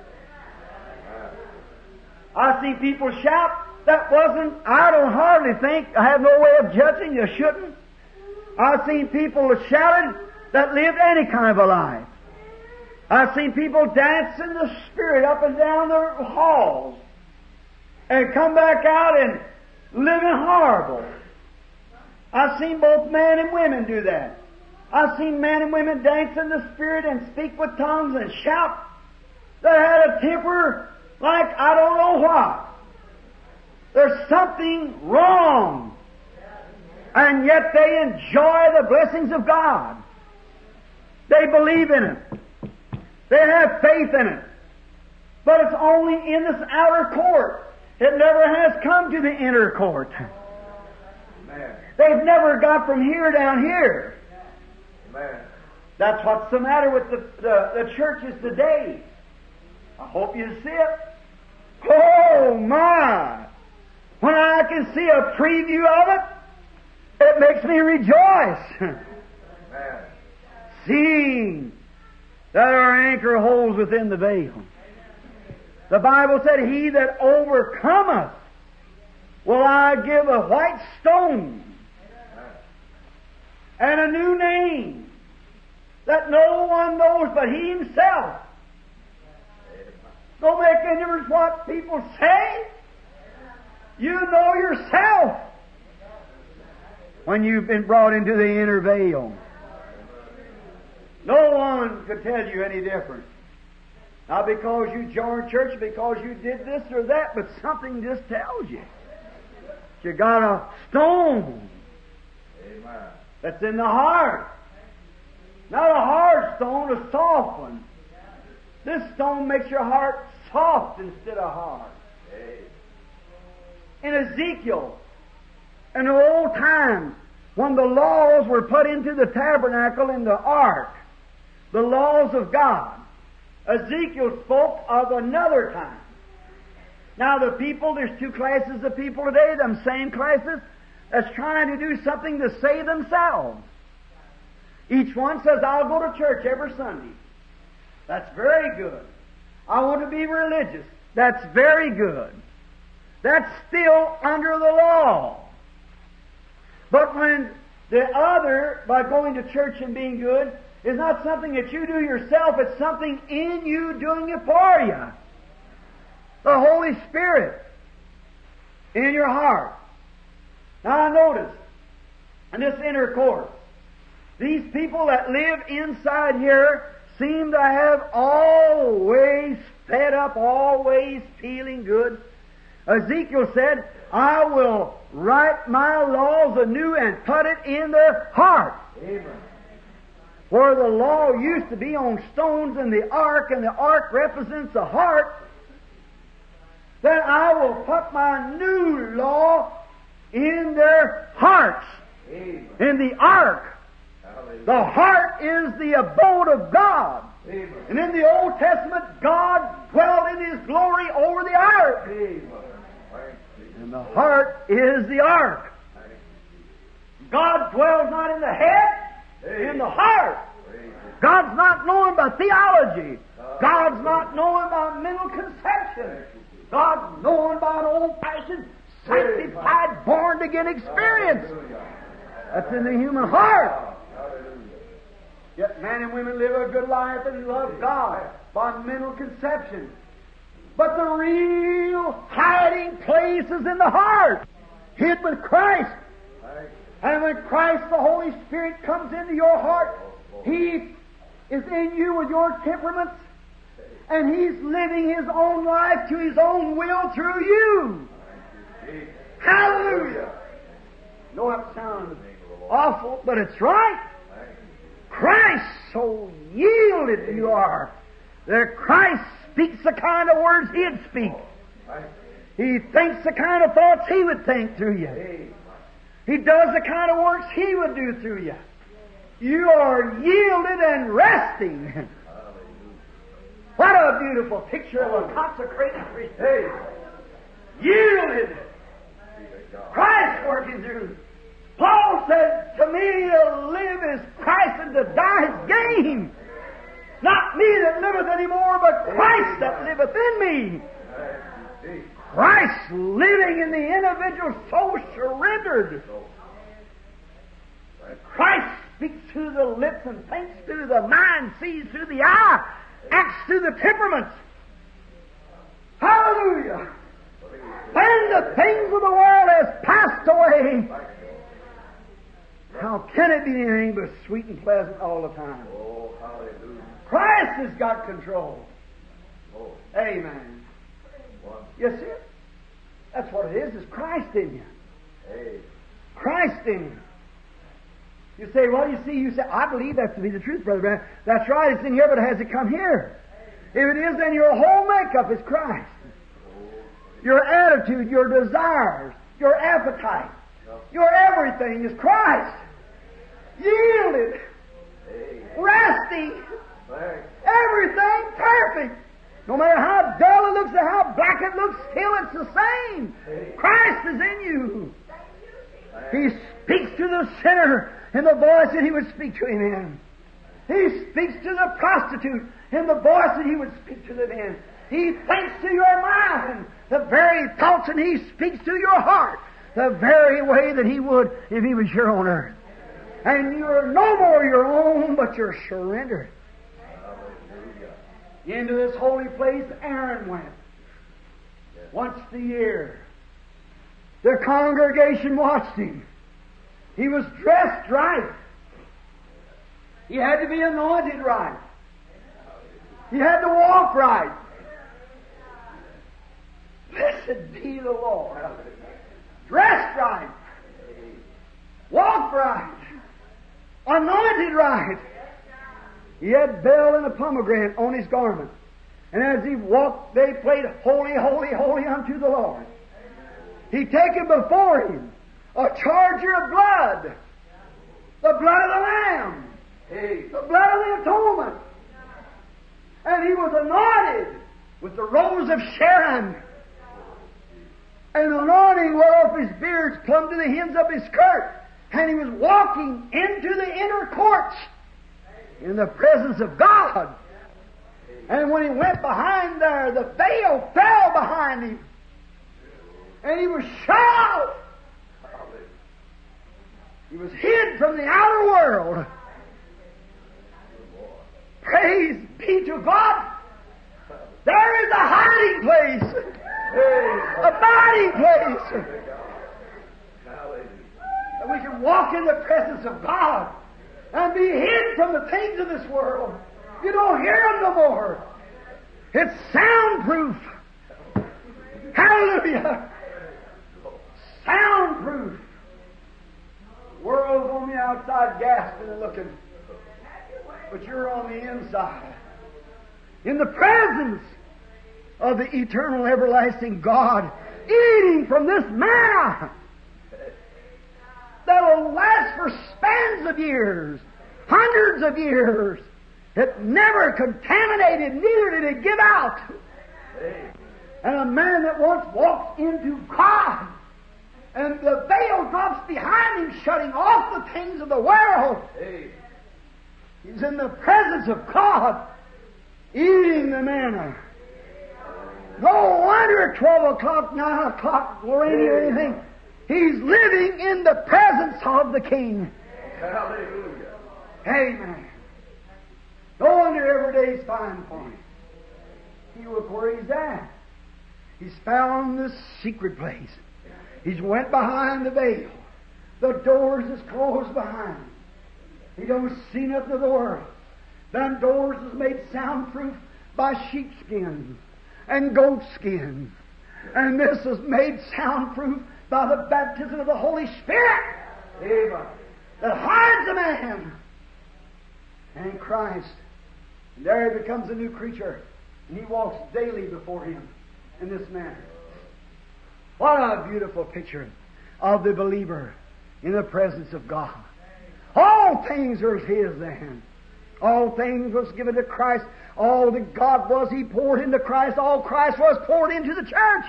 I see people shout. That wasn't, I don't hardly think, I have no way of judging, you shouldn't. I've seen people that shouted that lived any kind of a life. I've seen people dance in the Spirit up and down their halls and come back out and living horrible. I've seen both men and women do that. I've seen men and women dance in the Spirit and speak with tongues and shout that had a temper like I don't know what. There's something wrong. And yet they enjoy the blessings of God. They believe in it. They have faith in it. But it's only in this outer court. It never has come to the inner court. Amen. They've never got from here down here. Amen. That's what's the matter with the, the, the churches today. I hope you see it. Oh my! When I can see a preview of it, it makes me rejoice. Amen. Seeing that our anchor holds within the veil. The Bible said, He that overcometh will I give a white stone and a new name that no one knows but He Himself. Don't make any difference what people say. You know yourself when you've been brought into the inner veil. No one could tell you any different. Not because you joined church, because you did this or that, but something just tells you. You got a stone Amen. that's in the heart. Not a hard stone, a soft one. This stone makes your heart soft instead of hard. In Ezekiel, in the old times, when the laws were put into the tabernacle in the ark, the laws of God, Ezekiel spoke of another time. Now the people, there's two classes of people today, them same classes, that's trying to do something to save themselves. Each one says, I'll go to church every Sunday. That's very good. I want to be religious. That's very good. That's still under the law. But when the other, by going to church and being good, is not something that you do yourself, it's something in you doing it for you. The Holy Spirit in your heart. Now I notice, in this inner court, these people that live inside here seem to have always fed up, always feeling good. Ezekiel said, I will write my laws anew and put it in their heart. Amen. Where the law used to be on stones in the ark, and the ark represents the heart, then I will put my new law in their hearts, Amen. in the ark. Hallelujah. The heart is the abode of God. Amen. And in the Old Testament, God dwelt in His glory over the ark. Amen. Thank you. And the heart is the ark. Thank you. God dwells not in the head, in the heart. Praise you. God's not known by theology. God's not known by mental conception. God's known by an old-fashioned, sanctified, born-again experience. Hallelujah. That's in the human heart. Hallelujah. Yet men and women live a good life and love God by mental conception. But the real hiding place is in the heart, hid with Christ. Thank you. And when Christ, the Holy Spirit, comes into your heart, He is in you with your temperaments, and He's living His own life to His own will through you. Thank you, Jesus. Hallelujah! No, that sounds awful, but it's right. Thank you. Christ, so yielded you are, that Christ speaks the kind of words He'd speak. Thank He thinks the kind of thoughts He would think through you. you. Amen. He does the kind of works He would do through you. You are yielded and resting. Hallelujah. What a beautiful picture of a consecrated Christian. Yielded. Be to God. Christ working through. Paul said, to me to live is Christ and to die is gain. Not me that liveth anymore, but Christ that liveth in me. Thank you, Jesus. Christ living in the individual soul surrendered. Christ speaks through the lips and thinks through the mind, sees through the eye, acts through the temperaments. Hallelujah! When the things of the world has passed away, how can it be anything but sweet and pleasant all the time? Oh, hallelujah. Christ has got control. Oh, Amen. One. You see it? That's what it is. It's Christ in you. Hey. Christ in you. You say, well, you see, you say, I believe that to be the truth, Brother Branham. That's right, it's in here, but has it come here? If it is, then your whole makeup is Christ. Your attitude, your desires, your appetite, your everything is Christ. Yielded, Hey. resting, Thanks. everything perfect. No matter how dull it looks or how black it looks, still it's the same. Christ is in you. He speaks to the sinner in the voice that He would speak to him in. He speaks to the prostitute in the voice that He would speak to them in. He thinks to your mind the very thoughts, and He speaks to your heart the very way that He would if He was here on earth. And you're no more your own, but you're surrendered. Hallelujah. Into this holy place Aaron went once a year. The congregation watched him. He was dressed right. He had to be anointed right. He had to walk right. Blessed be the Lord. Dressed right. Walked right. Anointed right. He had bell and a pomegranate on his garment. And as he walked, they played, Holy, Holy, Holy unto the Lord. He taken before him a charger of blood. The blood of the Lamb. Hey. The blood of the atonement. And he was anointed with the rose of Sharon. And the anointing whereof his beards plumb to the hems of his skirt. And he was walking into the inner courts in the presence of God. And when he went behind there, the veil fell behind him. And he was shut out. He was hid from the outer world. Praise be to God. There is a hiding place. A abiding place. And we can walk in the presence of God and be hid from the things of this world. You don't hear them no more. It's soundproof. Hallelujah. Soundproof. The world's on the outside gasping and looking. But you're on the inside. In the presence of the eternal, everlasting God, eating from this manna that will last for spans of years, hundreds of years. It never contaminated, neither did it give out. And a man that once walks into God, and the veil drops behind him, shutting off the things of the world. He's in the presence of God, eating the manna. No wonder at twelve o'clock, nine o'clock, rain or anything. He's living in the presence of the King. Hallelujah. Amen. No wonder every day's fine for him. He look where he's at. He's found this secret place. He's went behind the veil. The doors is closed behind him. He don't see nothing of the world. Them doors is made soundproof by sheepskin and goatskin. And this is made soundproof by the baptism of the Holy Spirit. Amen. That hides a man. And Christ. And there he becomes a new creature. And he walks daily before him in this manner. What a beautiful picture of the believer in the presence of God. All things are His then. All things was given to Christ. All that God was, He poured into Christ. All Christ was poured into the church.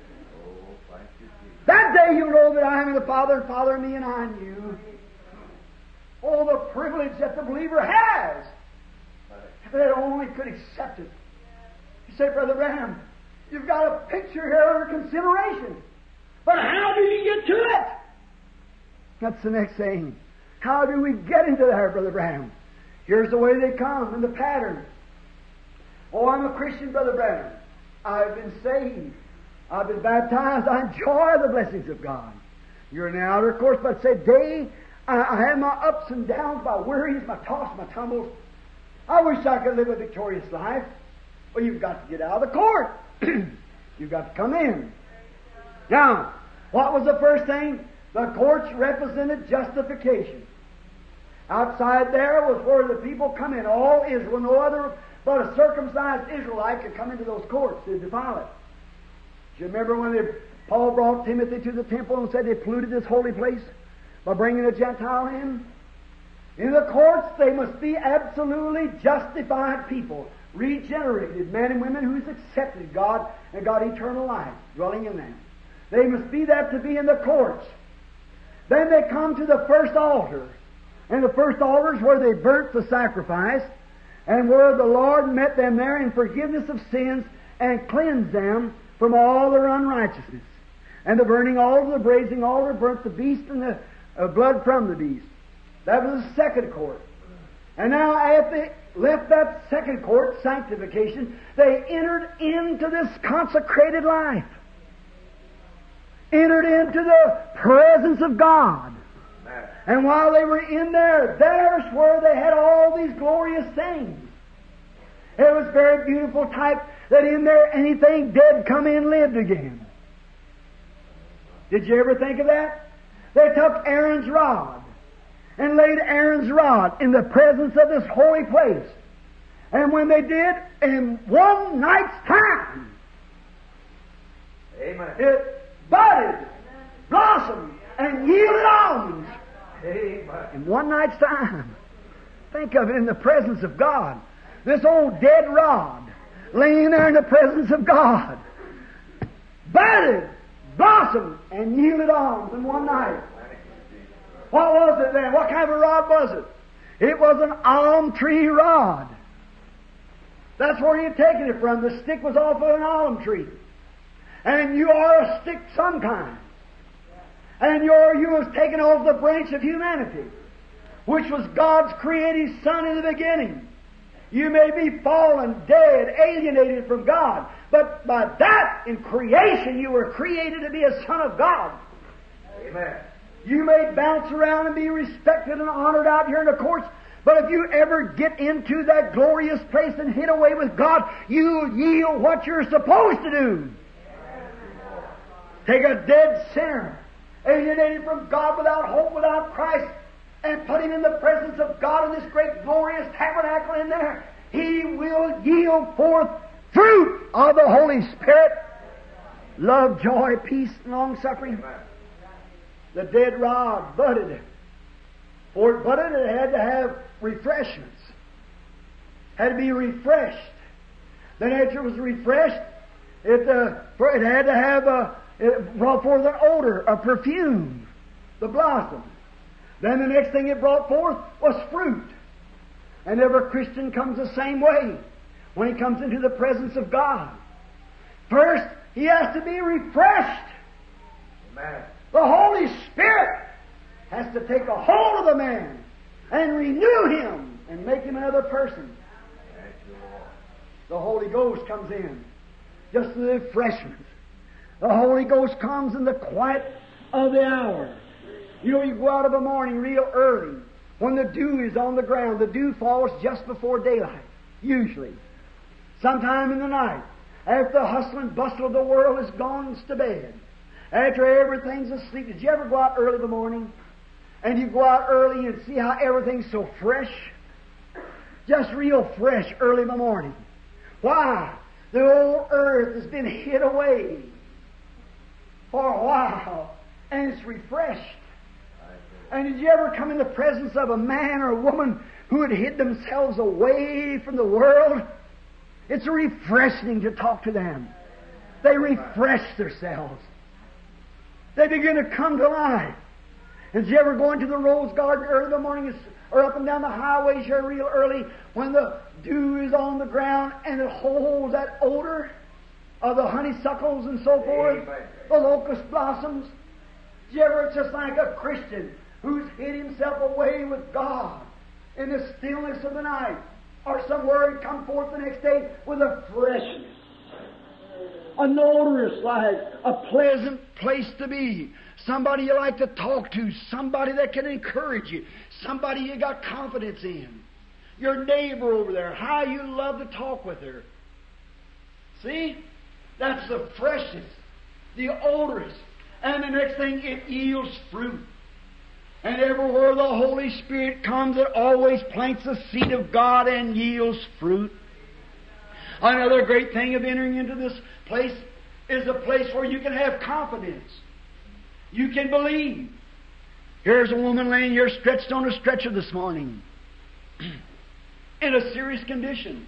That day you'll know that I am in the Father, and Father in me, and I in you. Oh, the privilege that the believer has. If they only could accept it. You say, Brother Branham, you've got a picture here under consideration. But how do you get to it? That's the next thing. How do we get into there, Brother Branham? Here's the way they come in the pattern. Oh, I'm a Christian, Brother Branham. I've been saved. I've been baptized. I enjoy the blessings of God. You're in the outer course, but say, day, I, I have my ups and downs, my worries, my toss, my tumbles. I wish I could live a victorious life. Well, you've got to get out of the court. You've got to come in. Now, what was the first thing? The courts represented justification. Outside there was where the people come in. All Israel, no other but a circumcised Israelite could come into those courts to defile it. Do you remember when they, Paul brought Timothy to the temple and said they polluted this holy place by bringing a Gentile in? In the courts, they must be absolutely justified people, regenerated men and women who's accepted God and got eternal life dwelling in them. They must be that to be in the courts. Then they come to the first altar. And the first altar is where they burnt the sacrifice and where the Lord met them there in forgiveness of sins and cleansed them from all their unrighteousness. And the burning altar, the brazen altar, burnt the beast and the uh, blood from the beast. That was the second court. And now after they left that second court, sanctification, they entered into this consecrated life. Entered into the presence of God. And while they were in there, there's where they had all these glorious things. It was a very beautiful type that in there anything dead come in lived again. Did you ever think of that? They took Aaron's rod and laid Aaron's rod in the presence of this holy place. And when they did, in one night's time, Amen. it budded, blossomed, and yielded almonds. Amen. In one night's time. Think of it, in the presence of God. This old dead rod laying there in the presence of God. Budded, blossomed, and yielded almonds in one night. What was it then? What kind of a rod was it? It was an almond tree rod. That's where you're taking it from. The stick was off of an almond tree. And you are a stick some kind. And your, you was taken off the branch of humanity, which was God's creative Son in the beginning. You may be fallen, dead, alienated from God, but by that, in creation, you were created to be a Son of God. Amen. You may bounce around and be respected and honored out here in the courts, but if you ever get into that glorious place and hid away with God, you yield what you're supposed to do. Take a dead sinner, alienated from God, without hope, without Christ, and put him in the presence of God in this great glorious tabernacle in there. He will yield forth fruit of the Holy Spirit. Love, joy, peace, and long-suffering. The dead rod budded. For it budded, it had to have refreshments. Had to be refreshed. Then after it was refreshed, it, uh, it had to have a It brought forth an odor, a perfume, the blossom. Then the next thing it brought forth was fruit. And every Christian comes the same way when he comes into the presence of God. First, he has to be refreshed. Amen. The Holy Spirit has to take a hold of the man and renew him and make him another person. Thank you, Lord. The Holy Ghost comes in, just the refreshment. The Holy Ghost comes in the quiet of the hour. You know, you go out of the morning real early. When the dew is on the ground, the dew falls just before daylight, usually. Sometime in the night, after the hustle and bustle of the world is gone to bed, after everything's asleep. Did you ever go out early in the morning? And you go out early and see how everything's so fresh? Just real fresh early in the morning. Why? The old earth has been hid away for a while, and it's refreshed. And did you ever come in the presence of a man or a woman who had hid themselves away from the world? It's refreshing to talk to them. They refresh themselves. They begin to come to life. Did you ever go into the rose garden early in the morning or up and down the highways here real early when the dew is on the ground and it holds that odor of the honeysuckles and so forth, Amen. The locust blossoms? Did you ever, it's just like a Christian who's hid himself away with God in the stillness of the night, or somewhere and come forth the next day with a freshness, an odorous life, a pleasant place to be, somebody you like to talk to, somebody that can encourage you, somebody you got confidence in, your neighbor over there, how you love to talk with her. See? That's the freshest, the odorous. And the next thing, it yields fruit. And everywhere the Holy Spirit comes, it always plants the seed of God and yields fruit. Another great thing of entering into this place is a place where you can have confidence. You can believe. Here's a woman laying here stretched on a stretcher this morning in a serious condition.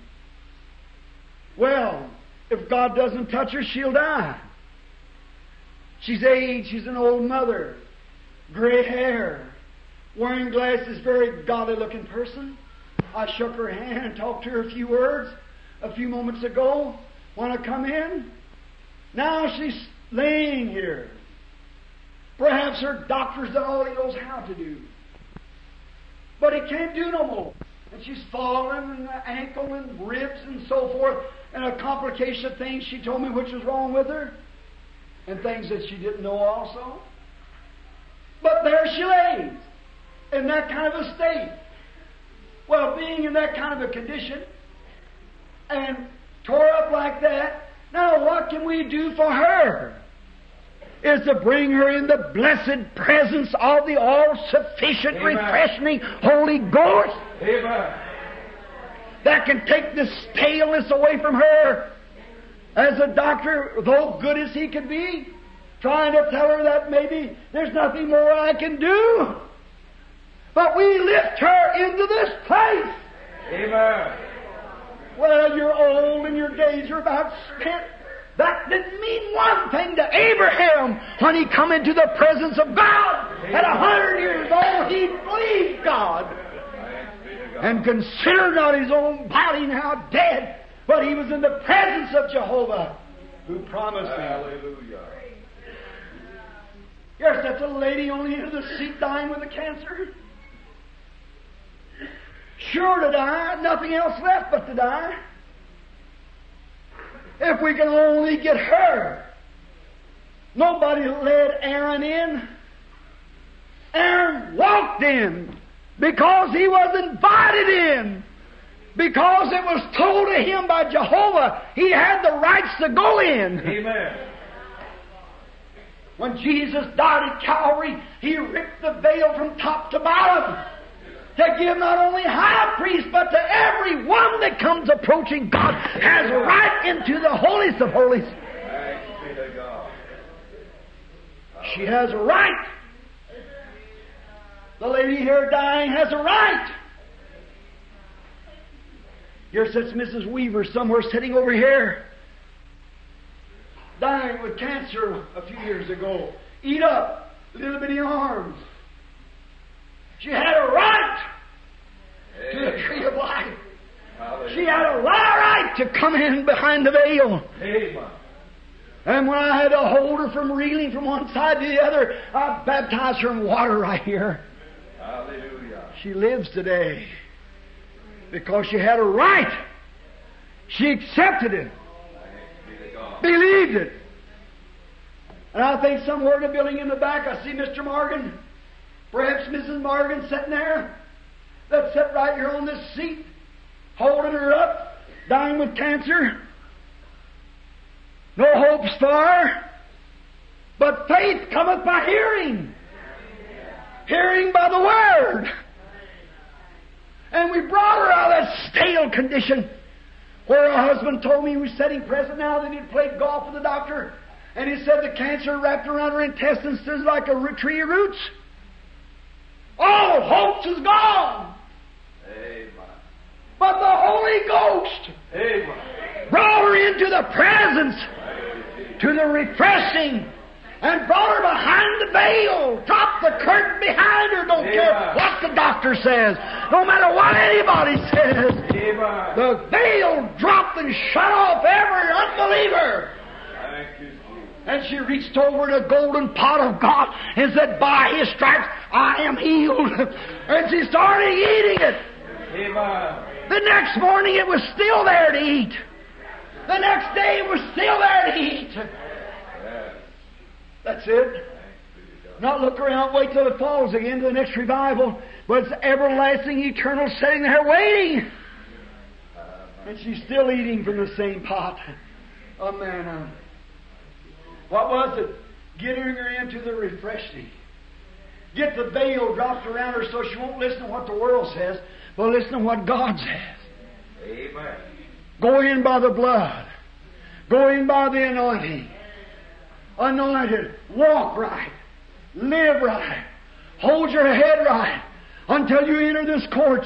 Well, if God doesn't touch her, she'll die. She's aged, she's an old mother, gray hair, wearing glasses, very godly looking person. I shook her hand and talked to her a few words a few moments ago when I come in. Now she's laying here. Perhaps her doctor's done all he knows how to do. But he can't do no more. And she's fallen, and the ankle and ribs and so forth, and a complication of things she told me which was wrong with her, and things that she didn't know also. But there she lays, in that kind of a state. Well, being in that kind of a condition, and tore up like that, now what can we do for her? Is to bring her in the blessed presence of the all-sufficient, Amen. refreshing Holy Ghost. Amen. That can take the staleness away from her. As a doctor, though good as he could be, trying to tell her that maybe there's nothing more I can do. But we lift her into this place. Amen. Well, you're old and your days are about spent. That didn't mean one thing to Abraham when he come into the presence of God. At a hundred years old, he believed God and considered not his own body now dead, but he was in the presence of Jehovah who promised him. Hallelujah. Yes, that's a lady only into the seat dying with a cancer. Sure to die, nothing else left but to die. If we can only get her. Nobody led Aaron in. Aaron walked in because he was invited in. Because it was told to him by Jehovah he had the rights to go in. Amen. When Jesus died at Calvary, He ripped the veil from top to bottom to give not only high priest, but to every one that comes approaching God has a right into the holiest of holies. Thanks be to God. She has a right. The lady here dying has a right. Here sits Missus Weaver somewhere sitting over here, dying with cancer a few years ago. Eat up, little bitty arms. She had a right to the tree of life. Hallelujah. She had a right to come in behind the veil. Amen. And when I had to hold her from reeling from one side to the other, I baptized her in water right here. Hallelujah. She lives today because she had a right. She accepted it, Thanks be to God. believed it. And I think somewhere in the building in the back, I see Mister Morgan, perhaps Missus Morgan sitting there, that sat right here on this seat, holding her up, dying with cancer. No hopes for her, but faith cometh by hearing. Hearing by the Word. And we brought her out of that stale condition where her husband told me he was sitting present now that he'd played golf with the doctor, and he said the cancer wrapped around her intestines is like a root- tree of roots. All hopes is gone. Amen. But the Holy Ghost Amen. brought her into the presence, to the refreshing, and brought her behind the veil, dropped the curtain behind her. Don't Amen. care what the doctor says, no matter what anybody says. Amen. The veil dropped and shut off every unbeliever. Thank you, Jesus. And she reached over to the golden pot of God and said, by His stripes I am healed. And she started eating it. Amen. The next morning it was still there to eat. The next day it was still there to eat. Yes. That's it. Not look around, wait till it falls again to the next revival. But it's everlasting, eternal, sitting there waiting. And she's still eating from the same pot of manna. What was it? Getting her into the refreshing. Get the veil dropped around her so she won't listen to what the world says, but listen to what God says. Amen. Go in by the blood. Go in by the anointing. Anointed. Walk right. Live right. Hold your head right until you enter this court.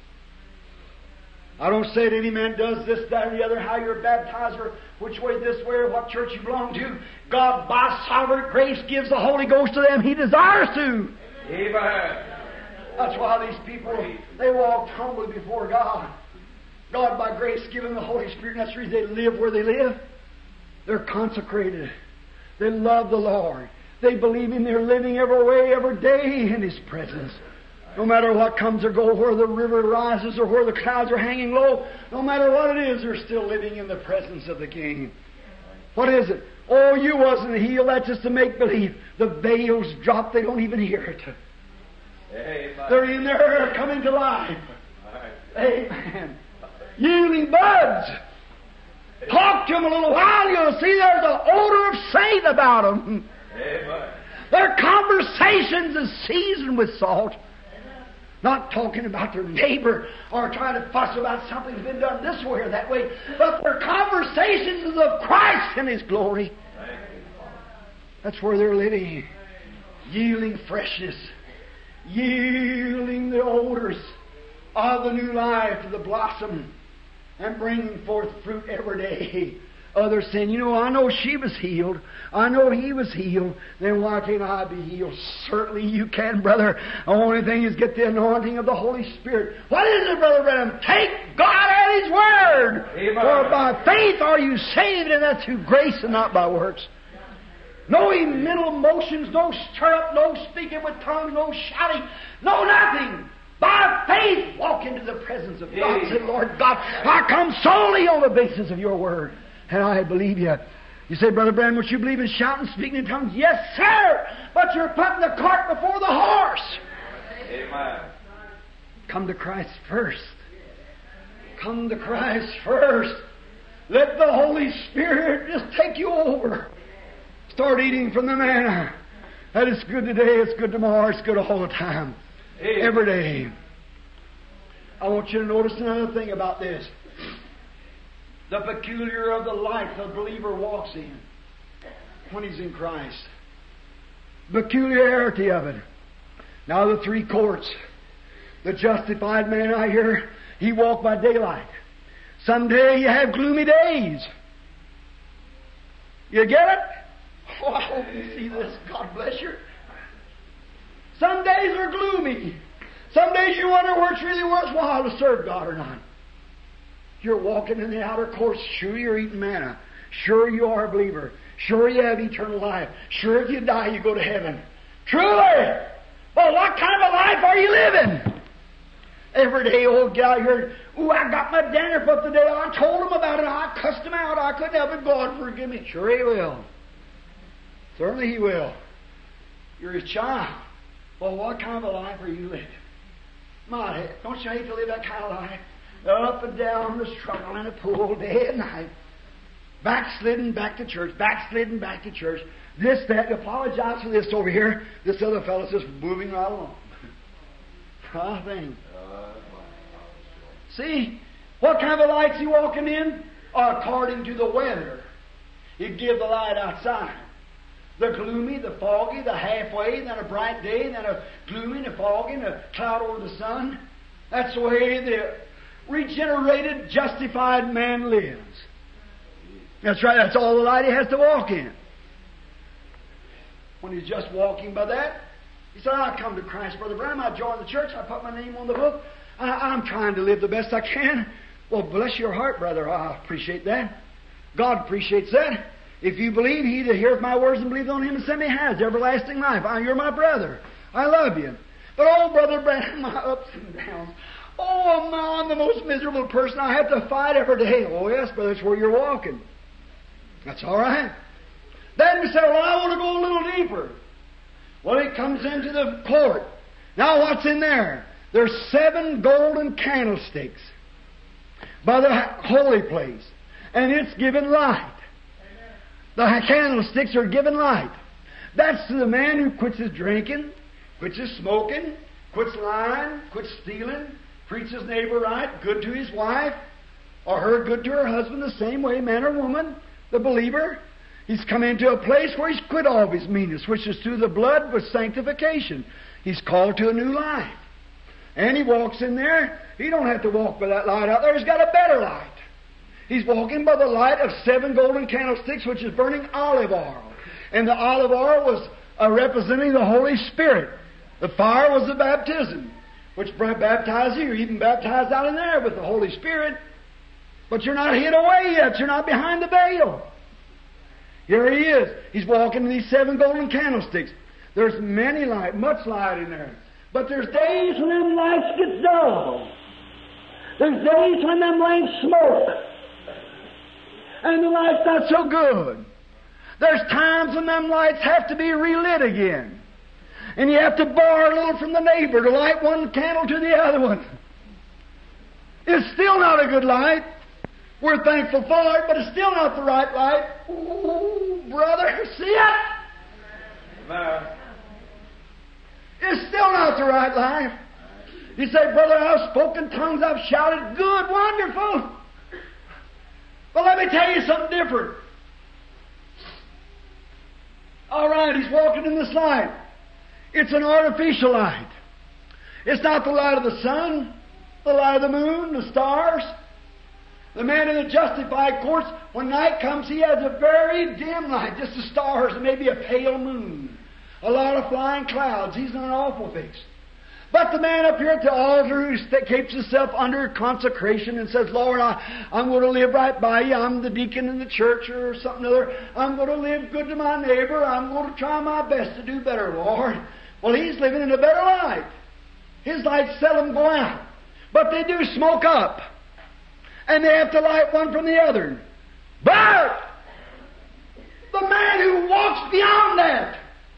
I don't say that any man does this, that, or the other, how you're baptized, or which way this way, or what church you belong to. God, by sovereign grace, gives the Holy Ghost to them He desires to. Amen. That's why these people, they walked humbly before God. God, by grace, given the Holy Spirit, and that's the reason they live where they live. They're consecrated. They love the Lord. They believe in their living every way, every day in His presence. No matter what comes or goes, where the river rises or where the clouds are hanging low, no matter what it is, they're still living in the presence of the King. What is it? Oh, you wasn't healed. That's just a make-believe. The veil's dropped. They don't even hear it. Amen. They're in there coming to life. Amen. Yielding buds. Talk to them a little while. You'll see there's an odor of saint about them. Amen. Their conversations is seasoned with salt. Not talking about their neighbor or trying to fuss about something that's been done this way or that way, but their conversations is of Christ and His glory. That's where they're living. Yielding freshness. Yielding the odors of the new life to the blossom and bringing forth fruit every day. Others saying, you know, I know she was healed. I know he was healed. Then why can't I be healed? Certainly you can, brother. The only thing is get the anointing of the Holy Spirit. What is it, Brother Branham? Take God at His word. Amen. For by faith are you saved, and that's through grace and not by works. No mental motions, no stir up, no speaking with tongues, no shouting, no nothing. By faith, walk into the presence of God. Say, Lord God, I come solely on the basis of your word. And I believe you. You say, Brother Branham, would you believe in shouting, speaking in tongues? Yes, sir. But you're putting the cart before the horse. Amen. Come to Christ first. Come to Christ first. Let the Holy Spirit just take you over. Start eating from the manna. That is good today, it's good tomorrow, it's good all the time. Amen. Every day. I want you to notice another thing about this. The peculiar of the life the believer walks in when he's in Christ. Peculiarity of it. Now the three courts. The justified man out here, he walked by daylight. Someday you have gloomy days. You get it? Oh, I hope you see this. God bless you. Some days are gloomy. Some days you wonder where it's really worthwhile to serve God or not. You're walking in the outer courts. Sure, you're eating manna. Sure, you are a believer. Sure, you have eternal life. Sure, if you die, you go to heaven. Truly! But what kind of a life are you living? Every day, old guy here, ooh, I got my dandruff up today. I told him about it. I cussed him out. I couldn't help it. God, forgive me. Sure, He will. Certainly He will. You're His child. Well, what kind of a life are you living? My, don't you hate to live that kind of life? Up and down the struggle in a pool day and night. Backslidden back to church. Backslidden back to church. This, that. Apologize for this over here. This other fellow's just moving right along. I think. See? What kind of a light's he walking in? According to the weather. He'd give the light outside. The gloomy, the foggy, the halfway, then a bright day, then a gloomy, and a foggy, and a cloud over the sun. That's the way the regenerated, justified man lives. That's right, that's all the light he has to walk in. When he's just walking by that, he said, I come to Christ, Brother Branham, I joined the church, I put my name on the book, I, I'm trying to live the best I can. Well, bless your heart, brother, I appreciate that. God appreciates that. If you believe, He that heareth my words and believes on Him and sent me has everlasting life. I, you're my brother. I love you. But oh, Brother Branham, my ups and downs. Oh, I'm the most miserable person. I have to fight every day. Oh, yes, brother, that's where you're walking. That's all right. Then we say, well, I want to go a little deeper. Well, it comes into the court. Now, what's in there? There's seven golden candlesticks by the holy place. And it's giving light. The candlesticks are giving light. That's to the man who quits his drinking, quits his smoking, quits lying, quits stealing, treats his neighbor right, good to his wife, or her good to her husband, the same way, man or woman, the believer. He's come into a place where he's quit all of his meanness, which is through the blood with sanctification. He's called to a new life. And he walks in there. He don't have to walk by that light out there. He's got a better light. He's walking by the light of seven golden candlesticks, which is burning olive oil. And the olive oil was uh, representing the Holy Spirit. The fire was the baptism, which baptized you. You're even baptized out in there with the Holy Spirit. But you're not hid away yet. You're not behind the veil. Here he is. He's walking in these seven golden candlesticks. There's many light, much light in there. But there's days when them lights get dull. There's days when them lamps smoke. And the light's not so good. There's times when them lights have to be relit again. And you have to borrow a little from the neighbor to light one candle to the other one. It's still not a good light. We're thankful for it, but it's still not the right light. Ooh, brother, see it? Amen. It's still not the right life. You say, brother, I've spoken tongues, I've shouted, good, wonderful. But let me tell you something different. All right, he's walking in this light. It's an artificial light. It's not the light of the sun, the light of the moon, the stars. The man in the justified courts, when night comes, he has a very dim light, just the stars and maybe a pale moon. A lot of flying clouds. He's in an awful fix. But the man up here at the altar who st- keeps himself under consecration and says, Lord, I, I'm going to live right by you. I'm the deacon in the church or something other. I'm going to live good to my neighbor. I'm going to try my best to do better, Lord. Well, he's living in a better light. His lights seldom go out. But they do smoke up. And they have to light one from the other. But the man who walks beyond that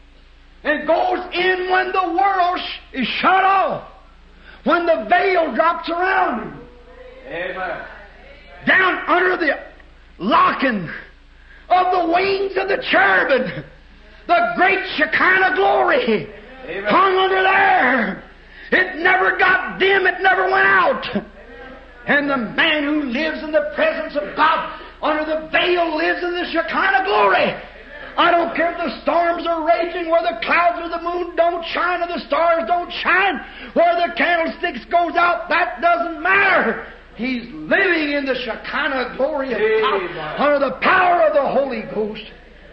and goes in when the world is shut off, when the veil drops around him, Amen. down under the locking of the wings of the cherubim, the great Shekinah glory Amen. hung under there. It never got dim, it never went out. And the man who lives in the presence of God under the veil lives in the Shekinah glory. I don't care if the storms are raging, where the clouds or the moon don't shine or the stars don't shine, where the candlesticks goes out, that doesn't matter. He's living in the Shekinah glory of God under the power of the Holy Ghost.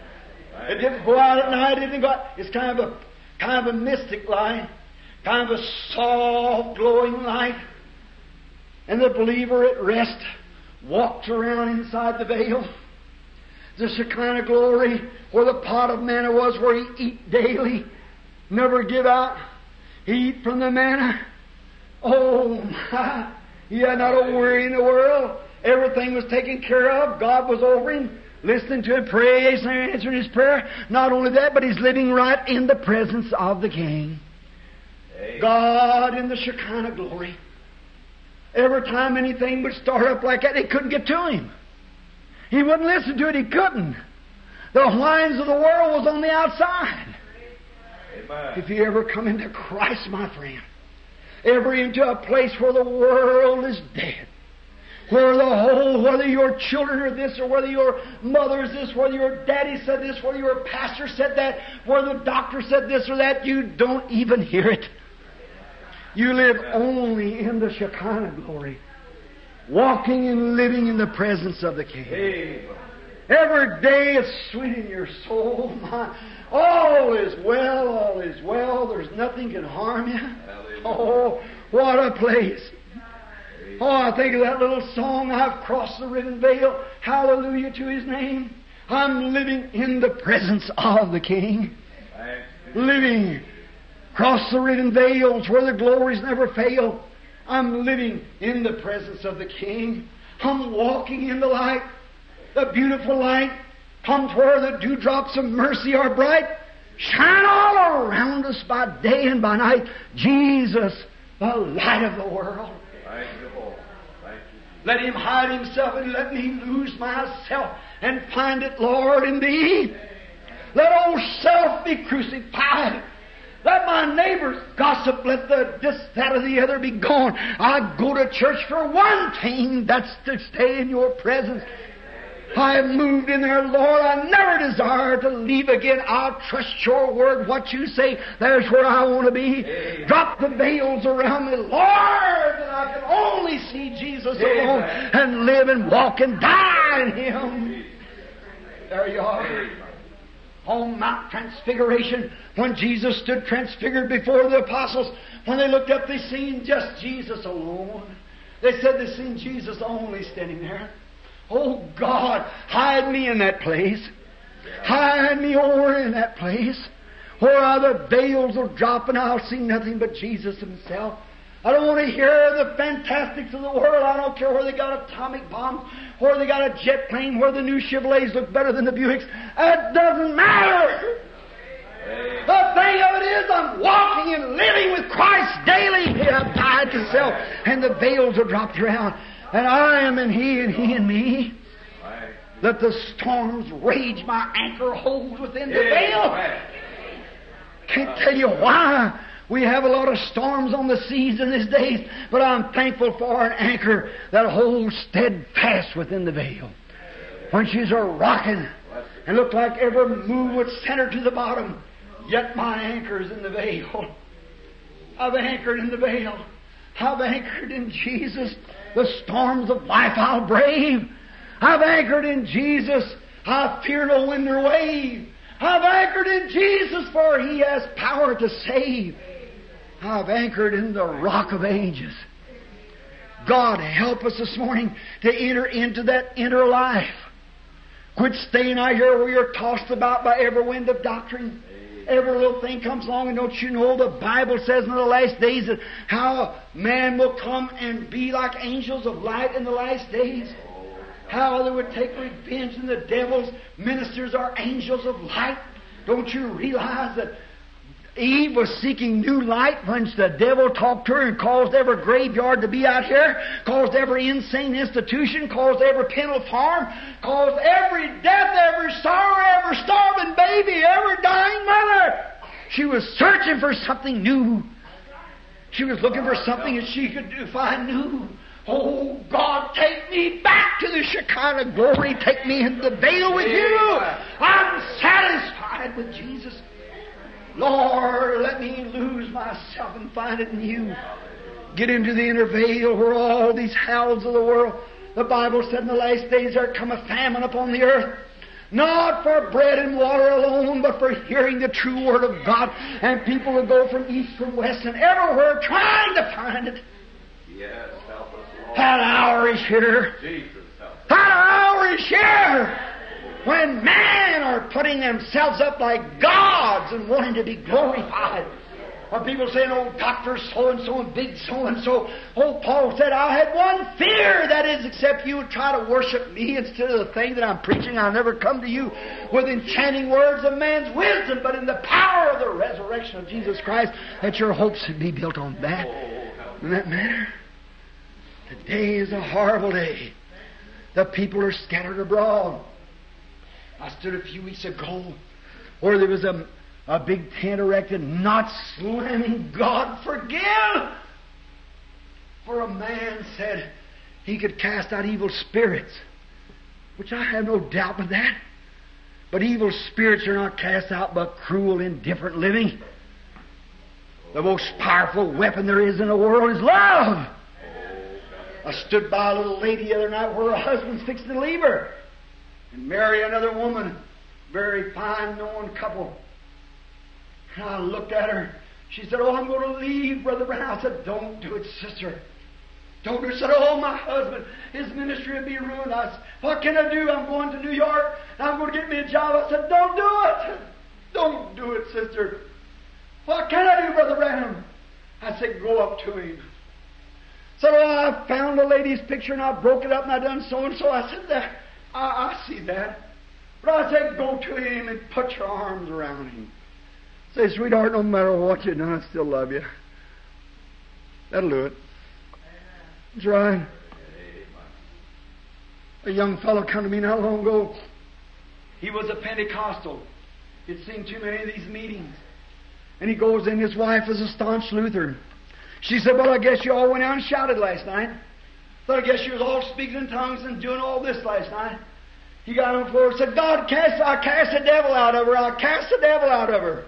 It didn't go out at night, it didn't go out. It's kind of a kind of a mystic light, kind of a soft, glowing light. And the believer at rest walks around inside the veil. The Shekinah glory, where the pot of manna was, where he eat daily, never give out. He eat from the manna. Oh my! He had not a worry in the world. Everything was taken care of. God was over him, listening to him pray, answering his prayer. Not only that, but he's living right in the presence of the King. Amen. God in the Shekinah glory. Every time anything would start up like that, they couldn't get to him. He wouldn't listen to it. He couldn't. The whines of the world was on the outside. Amen. If you ever come into Christ, my friend, ever into a place where the world is dead, where the whole, whether your children are this or whether your mother is this, whether your daddy said this, whether your pastor said that, whether the doctor said this or that, you don't even hear it. You live only in the Shekinah glory, walking and living in the presence of the King. Amen. Every day is sweet in your soul. My, all is well, all is well. There's nothing can harm you. Hallelujah. Oh, what a place. Oh, I think of that little song, I've crossed the riven veil. Hallelujah to His name. I'm living in the presence of the King. Living across the riven veils where the glories never fail. I'm living in the presence of the King. I'm walking in the light, the beautiful light. Comes where the dewdrops of mercy are bright. Shine all around us by day and by night. Jesus, the light of the world. Thank you, Lord. Thank you, Let Him hide Himself and let me lose myself and find it, Lord, in Thee. Let old self be crucified. Let my neighbors gossip. Let the this, that, or the other be gone. I go to church for one thing. That's to stay in Your presence. I have moved in there, Lord. I never desire to leave again. I'll trust Your word. What You say, there's where I want to be. Amen. Drop the veils around me, Lord, that I can only see Jesus Amen. Alone and live and walk and die in Him. There you are. Amen. On Mount Transfiguration, when Jesus stood transfigured before the apostles, when they looked up, they seen just Jesus alone. They said they seen Jesus only standing there. Oh God, hide me in that place. Hide me over in that place where other veils will drop and I'll see nothing but Jesus Himself. I don't want to hear the fantastics of the world. I don't care where they got atomic bombs, where they got a jet plane, where the new Chevrolets look better than the Buicks. It doesn't matter. The thing of it is, I'm walking and living with Christ daily. I've died to self, and the veils are dropped around. And I am in He, and He in me. Let the storms rage, my anchor holds within the veil. Can't tell you why we have a lot of storms on the seas in these days, but I'm thankful for an anchor that holds steadfast within the veil. When she's a rocking and look like every move would send her to the bottom, yet my anchor's in the veil. I've anchored in the veil. I've anchored in Jesus. The storms of life I'll brave. I've anchored in Jesus. I fear no wind or wave. I've anchored in Jesus, for He has power to save. I've anchored in the Rock of Ages. God, help us this morning to enter into that inner life. Quit staying out here where you're tossed about by every wind of doctrine. Every little thing comes along, and don't you know the Bible says in the last days that how man will come and be like angels of light in the last days? How they would take revenge, and the devil's ministers are angels of light. Don't you realize that Eve was seeking new light when the devil talked to her and caused every graveyard to be out here, caused every insane institution, caused every penal farm, caused every death, every sorrow, every starving baby, every dying mother. She was searching for something new. She was looking for something that she could do, find new. Oh, God, take me back to the Shekinah glory. Take me in the veil with You. I'm satisfied with Jesus. Lord, let me lose myself and find it in You. Get into the inner veil where all these howls of the world. The Bible said in the last days there come a famine upon the earth. Not for bread and water alone, but for hearing the true Word of God. And people will go from east, from west, and everywhere trying to find it. Yes, help us, Lord. That hour is here. Jesus, help us. That hour is here. When men are putting themselves up like gods and wanting to be glorified. Or people saying, oh, Doctor so-and-so and big so-and-so. Oh, Paul said, I had one fear, that is, except you would try to worship me instead of the thing that I'm preaching. I'll never come to you with enchanting words of man's wisdom, but in the power of the resurrection of Jesus Christ, that your hopes should be built on that. In that manner, today is a horrible day. The people are scattered abroad. I stood a few weeks ago where there was a, a big tent erected, not slamming God forgive. For a man said he could cast out evil spirits, which I have no doubt of that. But evil spirits are not cast out by cruel, indifferent living. The most powerful weapon there is in the world is love. I stood by a little lady the other night where her husband's fixing to leave her and marry another woman, very fine, known couple. And I looked at her. She said, oh, I'm going to leave, Brother Brown. I said, don't do it, sister. Don't do it. She said, oh, my husband, his ministry will be ruined. I said, what can I do? I'm going to New York, and I'm going to get me a job. I said, don't do it. Don't do it, sister. What can I do, Brother Brown? I said, go up to him. So I found a lady's picture, and I broke it up, and I done so-and-so. I said, that. I, I see that. But I said, go to him and put your arms around him. Say, sweetheart, no matter what you've done, I still love you. That'll do it. That's right. A young fellow come to me not long ago. He was a Pentecostal. He'd seen too many of these meetings. And he goes in, his wife is a staunch Lutheran. She said, well, I guess you all went out and shouted last night. So I guess you was all speaking in tongues and doing all this last night. He got on the floor and said, God, cast, I cast the devil out of her. I cast the devil out of her.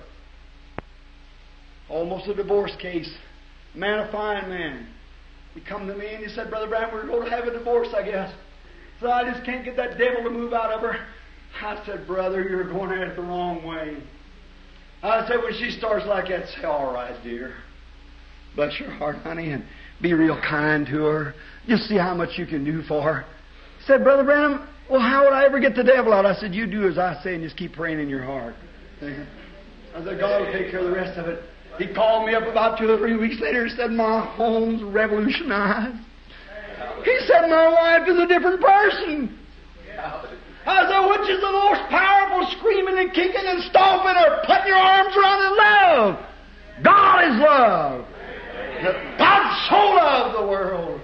Almost a divorce case. Man, a fine man. He come to me and he said, Brother Branham, we're going to have a divorce, I guess. So I just can't get that devil to move out of her. I said, brother, you're going at it the wrong way. I said, when she starts like that, say, all right, dear. Bless your heart, honey, and be real kind to her. Just see how much you can do for her. He said, Brother Branham, well, how would I ever get the devil out? I said, you do as I say and just keep praying in your heart. I said, God will take care of the rest of it. He called me up about two or three weeks later and said, my home's revolutionized. He said, my wife is a different person. I said, which is the most powerful, screaming and kicking and stomping or putting your arms around in love? God is love. God so loved the world.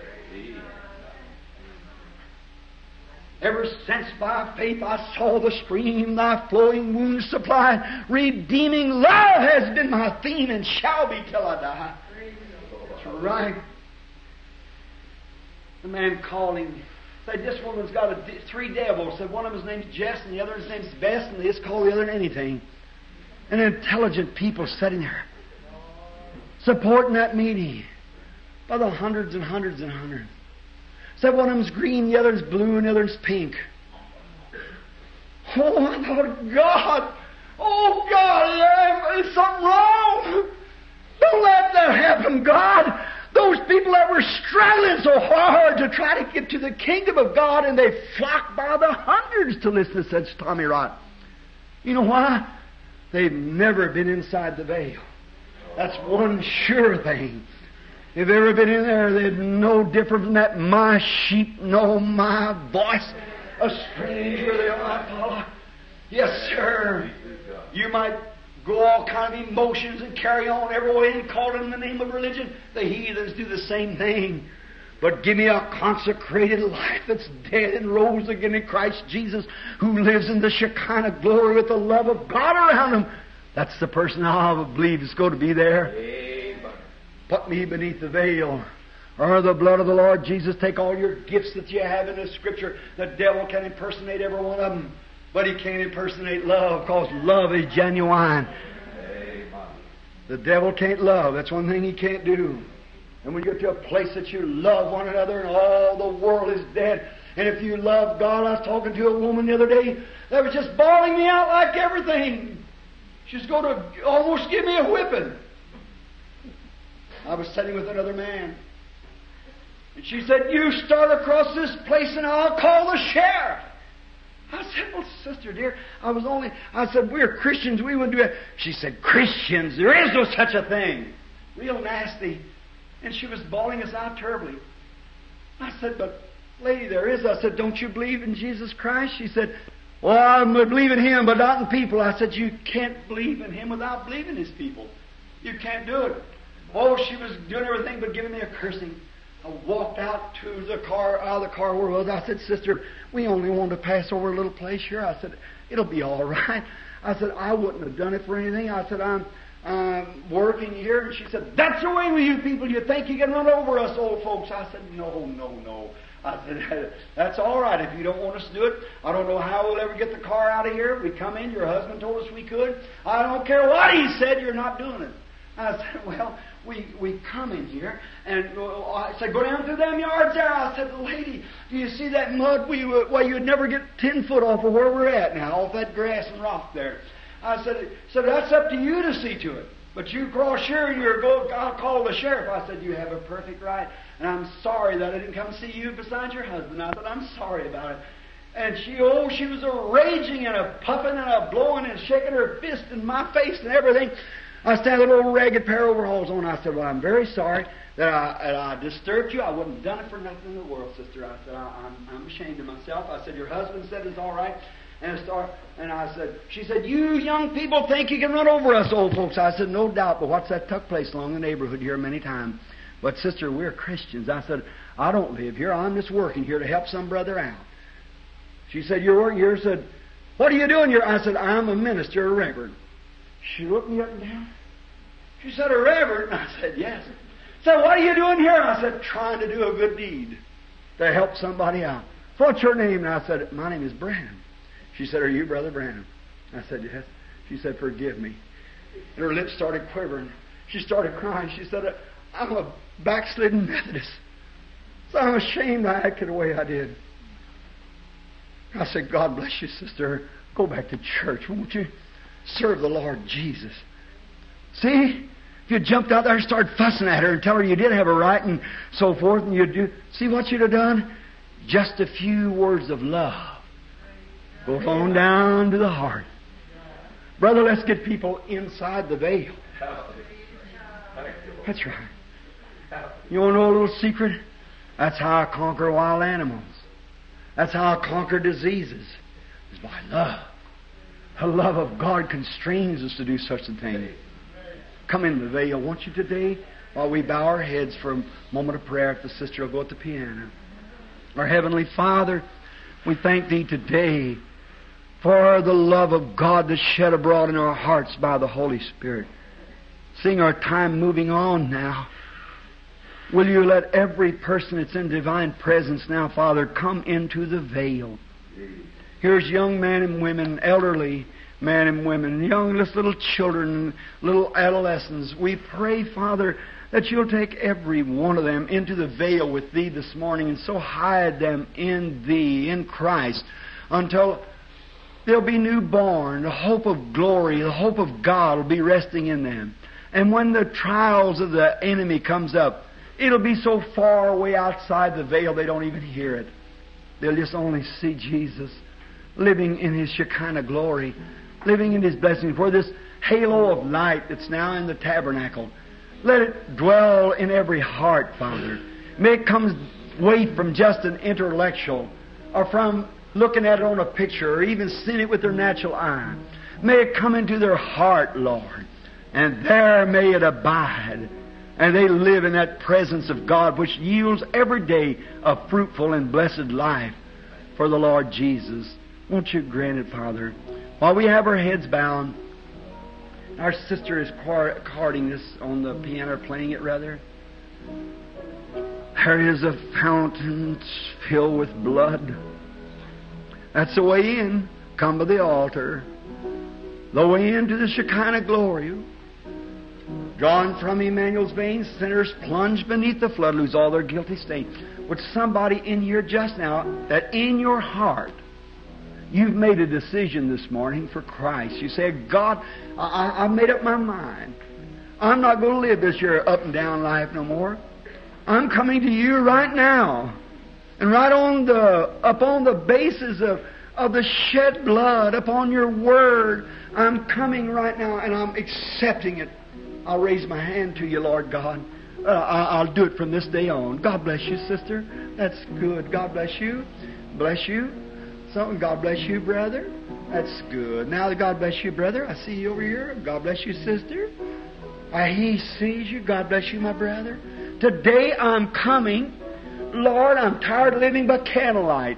Ever since by faith I saw the stream, thy flowing wounds supplied, redeeming love has been my theme and shall be till I die. That's right. The man called him. Said, this woman's got a, three devils. Said, one of them's name's Jess, and the other's name's Bess, and they just call the other anything. And intelligent people sitting there, supporting that meeting by the hundreds and hundreds and hundreds. Said one of them's green, the other's blue, and the other's pink. Oh, I thought, God, oh, God, is something wrong? Don't let that happen, God. Those people that were struggling so hard to try to get to the kingdom of God, and they flocked by the hundreds to listen to such Tommy Rott. You know why? They've never been inside the veil. That's one sure thing. If they've ever been in there, they'd know different from that. My sheep know my voice. A stranger they will not follow. Yes, sir. You might go all kind of emotions and carry on every way and call it in the name of religion. The heathens do the same thing. But give me a consecrated life that's dead and rose again in Christ Jesus, who lives in the Shekinah glory with the love of God around him. That's the person I believe is going to be there. Amen. Put me beneath the veil, or the blood of the Lord Jesus. Take all your gifts that you have in the Scripture. The devil can impersonate every one of them, but he can't impersonate love, because love is genuine. Amen. The devil can't love. That's one thing he can't do. And when you get to a place that you love one another and all the world is dead, and if you love God, I was talking to a woman the other day that was just bawling me out like everything. She's going to almost give me a whipping. I was sitting with another man, and she said, you start across this place and I'll call the sheriff. I said, well, sister dear, I was only, I said, we're Christians, we wouldn't do it. She said, Christians, there is no such a thing. Real nasty. And she was bawling us out terribly. I said, but lady, there is. I said, don't you believe in Jesus Christ? She said, well, I believe in Him, but not in people. I said, you can't believe in Him without believing His people. You can't do it. Oh, she was doing everything but giving me a cursing. I walked out to the car, out of the car where I was. I said, sister, we only want to pass over a little place here. I said, it'll be all right. I said, I wouldn't have done it for anything. I said, I'm um, working here. And she said, that's the way with you people. You think you can run over us old folks. I said, no, no, no. I said, that's all right if you don't want us to do it. I don't know how we'll ever get the car out of here. We come in. Your husband told us we could. I don't care what he said. You're not doing it. I said, well, we we come in here, and uh, I said, go down through them yards there. I said, lady, do you see that mud? We uh, well, you'd never get ten foot off of where we're at now, off that grass and rock there. I said, so that's up to you to see to it. But you cross here and you're go. I'll call the sheriff. I said, you have a perfect right, and I'm sorry that I didn't come see you beside your husband. I said, I'm sorry about it. And she, oh, she was a raging and a puffing and a blowing and shaking her fist in my face and everything. I had a little ragged pair of overalls on. I said, well, I'm very sorry that I, that I disturbed you. I wouldn't have done it for nothing in the world, sister. I said, I, I'm, I'm ashamed of myself. I said, your husband said it's all right. And, start, and I said, she said, you young people think you can run over us old folks. I said, no doubt, but what's that took place along the neighborhood here many times. But, sister, we're Christians. I said, I don't live here. I'm just working here to help some brother out. She said, you're working here? I said, what are you doing here? I said, I'm a minister, a reverend. She looked me up and down. She said, a reverend? I said, yes. So what are you doing here? I said, trying to do a good deed to help somebody out. What's your name? And I said, my name is Branham. She said, are you Brother Branham? I said, yes. She said, forgive me. And her lips started quivering. She started crying. She said, I'm a backslidden Methodist. So I'm ashamed I acted the way I did. I said, God bless you, sister. Go back to church, won't you? Serve the Lord Jesus. See? If you jumped out there and started fussing at her and tell her you did have a right and so forth, and you'd do, see what you'd have done? Just a few words of love. Go on down to the heart. Brother, let's get people inside the veil. That's right. You want to know a little secret? That's how I conquer wild animals. That's how I conquer diseases. It's by love. The love of God constrains us to do such a thing. Come in the veil, won't you, today? While we bow our heads for a moment of prayer, if the sister will go at the piano. Our Heavenly Father, we thank Thee today for the love of God that's shed abroad in our hearts by the Holy Spirit. Seeing our time moving on now, will You let every person that's in divine presence now, Father, come into the veil. Here's young men and women, elderly men and women, young little children, little adolescents. We pray, Father, that You'll take every one of them into the veil with Thee this morning and so hide them in Thee, in Christ, until they'll be newborn. The hope of glory, the hope of God will be resting in them. And when the trials of the enemy comes up, it'll be so far away outside the veil they don't even hear it. They'll just only see Jesus living in His Shekinah glory, living in His blessing. For this halo of light that's now in the tabernacle, let it dwell in every heart, Father. May it come away from just an intellectual or from looking at it on a picture or even seeing it with their natural eye. May it come into their heart, Lord, and there may it abide. And they live in that presence of God which yields every day a fruitful and blessed life for the Lord Jesus. Won't You grant it, Father? While we have our heads bowed, our sister is carding this on the piano, playing it rather. There is a fountain filled with blood. That's the way in. Come to the altar. The way into the Shekinah glory. Drawn from Emmanuel's veins, sinners plunge beneath the flood, lose all their guilty stain. Would somebody in here just now, that in your heart, you've made a decision this morning for Christ. You say, God, I, I've made up my mind. I'm not going to live this year up and down life no more. I'm coming to You right now. And right on the, up on the basis of, of the shed blood, upon Your Word, I'm coming right now and I'm accepting it. I'll raise my hand to You, Lord God. Uh, I'll do it from this day on. God bless you, sister. That's good. God bless you. Bless you. Something. God bless you, brother. That's good. Now, God bless you, brother. I see you over here. God bless you, sister. Uh, he sees you. God bless you, my brother. Today I'm coming. Lord, I'm tired of living by candlelight.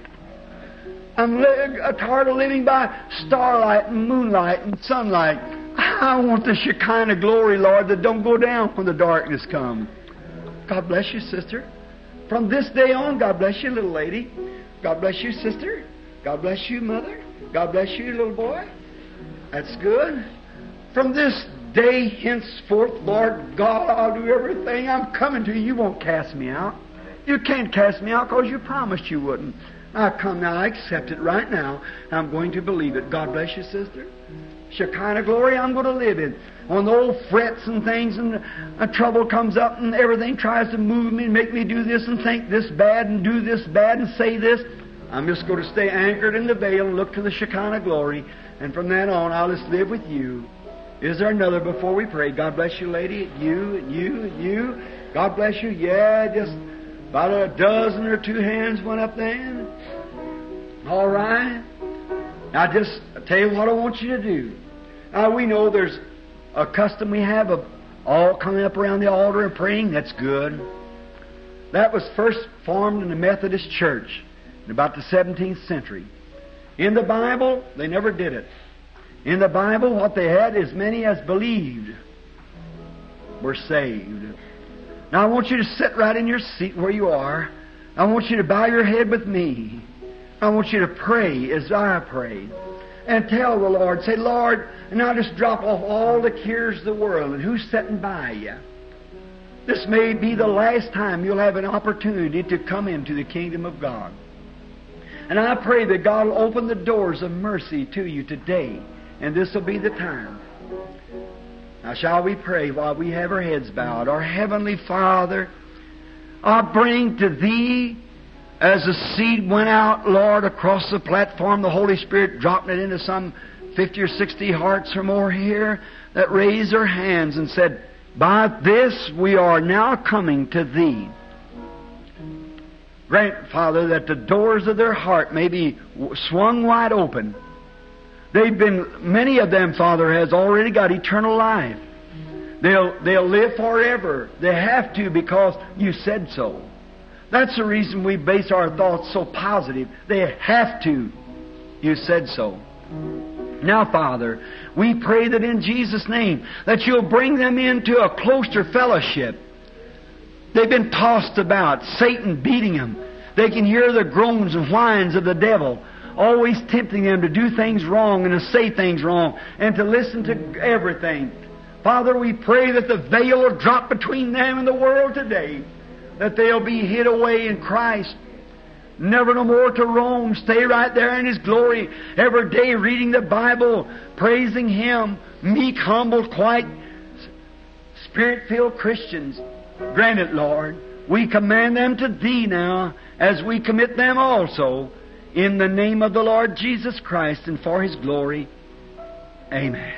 I'm li- tired of living by starlight and moonlight and sunlight. I want the Shekinah glory, Lord, that don't go down when the darkness comes. God bless you, sister. From this day on, God bless you, little lady. God bless you, sister. God bless you, mother. God bless you, little boy. That's good. From this day henceforth, Lord God, I'll do everything. I'm coming to You. You won't cast me out. You can't cast me out because You promised You wouldn't. I come now. I accept it right now. I'm going to believe it. God bless you, sister. Shekinah glory I'm going to live in. When the old frets and things and uh, trouble comes up and everything tries to move me and make me do this and think this bad and do this bad and say this, I'm just going to stay anchored in the veil and look to the Shekinah glory. And from then on, I'll just live with You. Is there another before we pray? God bless you, lady. You and you and you. God bless you. Yeah, just about a dozen or two hands went up then. All right. Now just I'll tell you what I want you to do. Now we know there's a custom we have of All coming up around the altar and praying, that's good. That was first formed in the Methodist Church in about the seventeenth century. In the Bible, they never did it. In the Bible, what they had, as many as believed were saved. Now I want you to sit right in your seat where you are. I want you to bow your head with me. I want you to pray as I prayed. And tell the Lord, say, Lord, and now just drop off all the cares of the world and who's sitting by you. This may be the last time you'll have an opportunity to come into the kingdom of God. And I pray that God will open the doors of mercy to you today, and this will be the time. Now shall we pray while we have our heads bowed? Our Heavenly Father, I bring to Thee, as the seed went out, Lord, across the platform, the Holy Spirit dropping it into some fifty or sixty hearts or more here that raised their hands and said, by this we are now coming to Thee. Grant, Father, that the doors of their heart may be swung wide open. They've been, many of them, Father, has already got eternal life. They'll, they'll live forever. They have to because You said so. That's the reason we base our thoughts so positive. They have to. You said so. Now, Father, we pray that in Jesus' name that You'll bring them into a closer fellowship. They've been tossed about, Satan beating them. They can hear the groans and whines of the devil, always tempting them to do things wrong and to say things wrong and to listen to everything. Father, we pray that the veil will drop between them and the world today, that they'll be hid away in Christ. Never no more to roam. Stay right there in His glory every day, reading the Bible, praising Him, meek, humble, quiet, Spirit-filled Christians. Grant it, Lord. We command them to Thee now, as we commit them also, in the name of the Lord Jesus Christ and for His glory. Amen.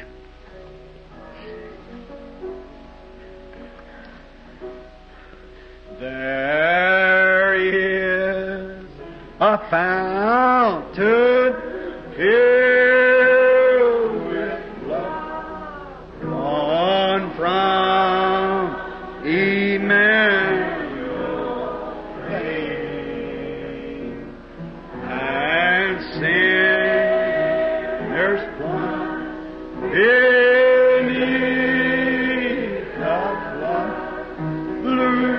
There is a fountain filled with blood, drawn from Emmanuel's vein, and sinners blind beneath the flood, loose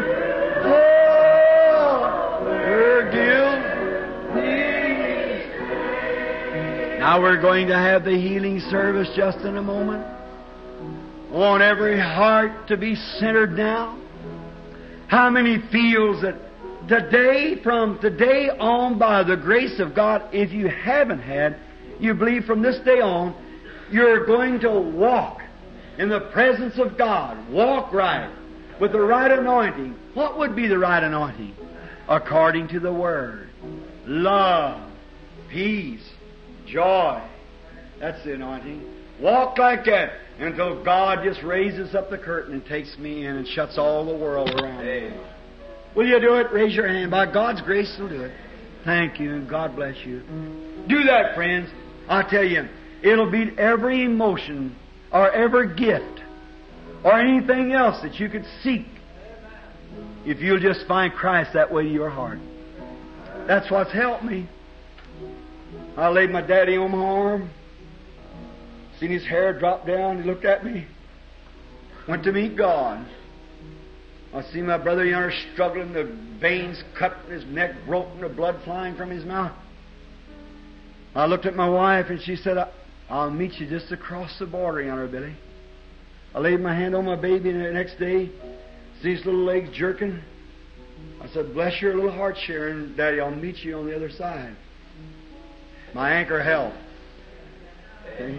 Now we're going to have the healing service just in a moment. I want every heart to be centered now. How many feels that today, from today on, by the grace of God, if you haven't had, you believe from this day on, you're going to walk in the presence of God. Walk right, with the right anointing. What would be the right anointing? According to the Word. Love, peace, joy. That's the anointing. Walk like that until God just raises up the curtain and takes me in and shuts all the world around. Amen. Will you do it? Raise your hand. By God's grace, you'll do it. Thank you, and God bless you. Do that, friends. I tell you, it'll beat every emotion or every gift or anything else that you could seek if you'll just find Christ that way in your heart. That's what's helped me. I laid my daddy on my arm, seen his hair drop down, he looked at me, went to meet God. I see my brother yonder struggling, the veins cut in his neck, broken, the blood flying from his mouth. I looked at my wife and she said, I'll meet you just across the border yonder, Billy. I laid my hand on my baby, and the next day, see his little legs jerking. I said, bless your little heart, Sharon. Daddy, I'll meet you on the other side. My anchor held. See?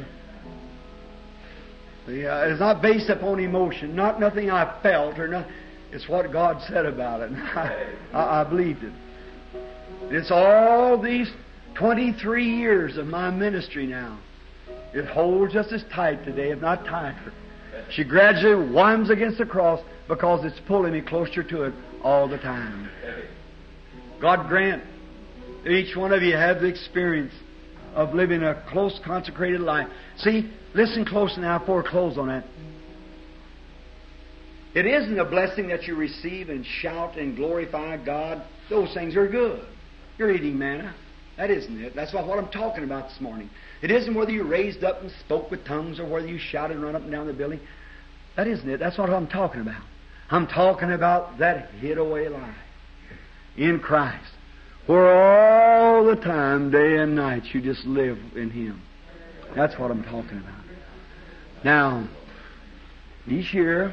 See, uh, it's not based upon emotion, not nothing I felt or nothing. It's what God said about it. I, I, I believed it. It's all these twenty-three years of my ministry now. It holds just as tight today, if not tighter. She gradually winds against the cross because it's pulling me closer to it all the time. God grant that each one of you have the experience of living a close, consecrated life. See, listen close now before I close on that. It isn't a blessing that you receive and shout and glorify God. Those things are good. You're eating manna. That isn't it. That's not what I'm talking about this morning. It isn't whether you raised up and spoke with tongues or whether you shouted and run up and down the building. That isn't it. That's what I'm talking about. I'm talking about that hid away life in Christ, where all the time, day and night, you just live in Him. That's what I'm talking about. Now, each year,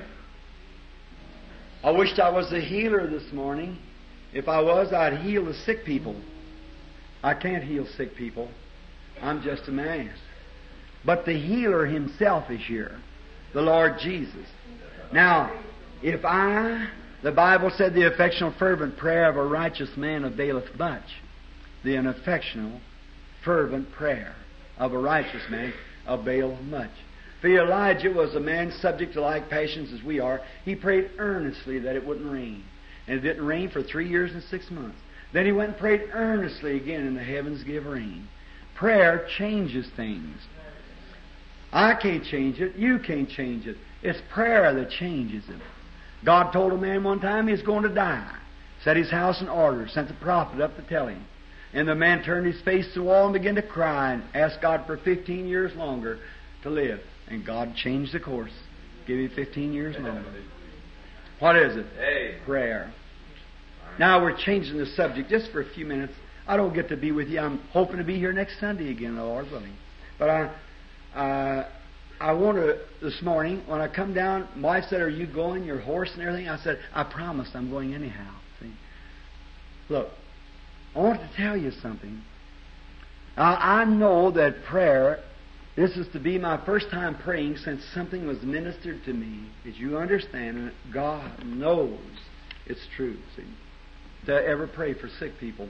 I wished I was the healer this morning. If I was, I'd heal the sick people. I can't heal sick people. I'm just a man. But the healer Himself is here, the Lord Jesus. Now, if I, the Bible said the affectional fervent prayer of a righteous man availeth much. The affectional fervent prayer of a righteous man availeth much. For Elijah was a man subject to like passions as we are. He prayed earnestly that it wouldn't rain. And it didn't rain for three years and six months. Then he went and prayed earnestly again, and the heavens gave rain. Prayer changes things. I can't change it. You can't change it. It's prayer that changes it. God told a man one time he was going to die. Set his house in order. Sent the prophet up to tell him. And the man turned his face to the wall and began to cry and asked God for fifteen years longer to live. And God changed the course. Give him fifteen years longer. What is it? Hey. Prayer. Now we're changing the subject just for a few minutes. I don't get to be with you. I'm hoping to be here next Sunday again, the Lord willing. But I, uh, I want to, this morning, when I come down, my wife said, "Are you going, your horse and everything?" I said, "I promised I'm going anyhow." See? Look, I want to tell you something. Now, I know that prayer, this is to be my first time praying since something was ministered to me. As you understand, and God knows it's true, see, to ever pray for sick people.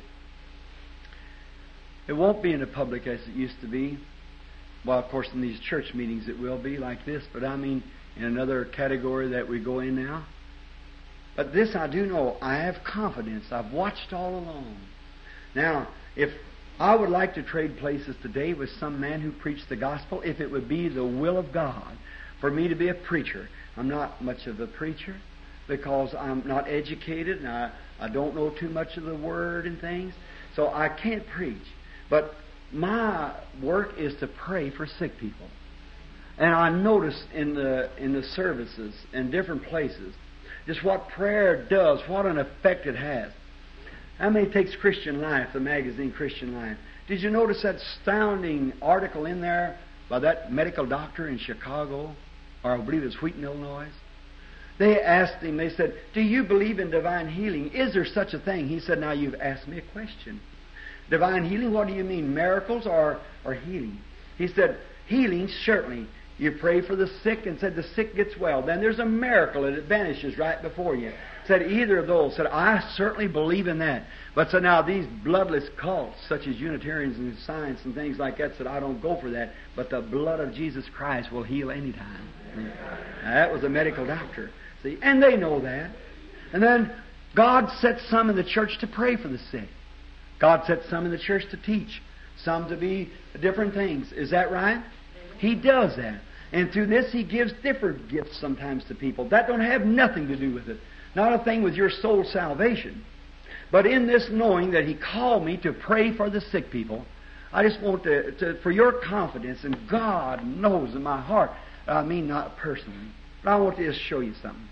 It won't be in the public as it used to be. Well, of course, in these church meetings it will be like this, but I mean in another category that we go in now. But this I do know. I have confidence. I've watched all along. Now, if I would like to trade places today with some man who preached the gospel, if it would be the will of God for me to be a preacher. I'm not much of a preacher because I'm not educated and I, I don't know too much of the Word and things, so I can't preach. But my work is to pray for sick people. And I notice in the in the services in different places just what prayer does, what an effect it has. How many takes Christian Life, the magazine Christian Life? Did you notice that astounding article in there by that medical doctor in Chicago, or I believe it's Wheaton, Illinois? They asked him, they said, "Do you believe in divine healing? Is there such a thing?" He said, "Now you've asked me a question. Divine healing, what do you mean? Miracles or, or healing?" He said, "Healing, certainly. You pray for the sick and said the sick gets well. Then there's a miracle and it vanishes right before you." Said either of those. Said, "I certainly believe in that." But so now these bloodless cults, such as Unitarians and science and things like that, said, "I don't go for that. But the blood of Jesus Christ will heal any time." Now, that was a medical doctor. See, and they know that. And then God set some in the church to pray for the sick. God set some in the church to teach, some to be different things. Is that right? He does that. And through this He gives different gifts sometimes to people. That don't have nothing to do with it. Not a thing with your soul's salvation. But in this knowing that He called me to pray for the sick people, I just want to, to for your confidence, and God knows in my heart, I mean not personally, but I want to just show you something.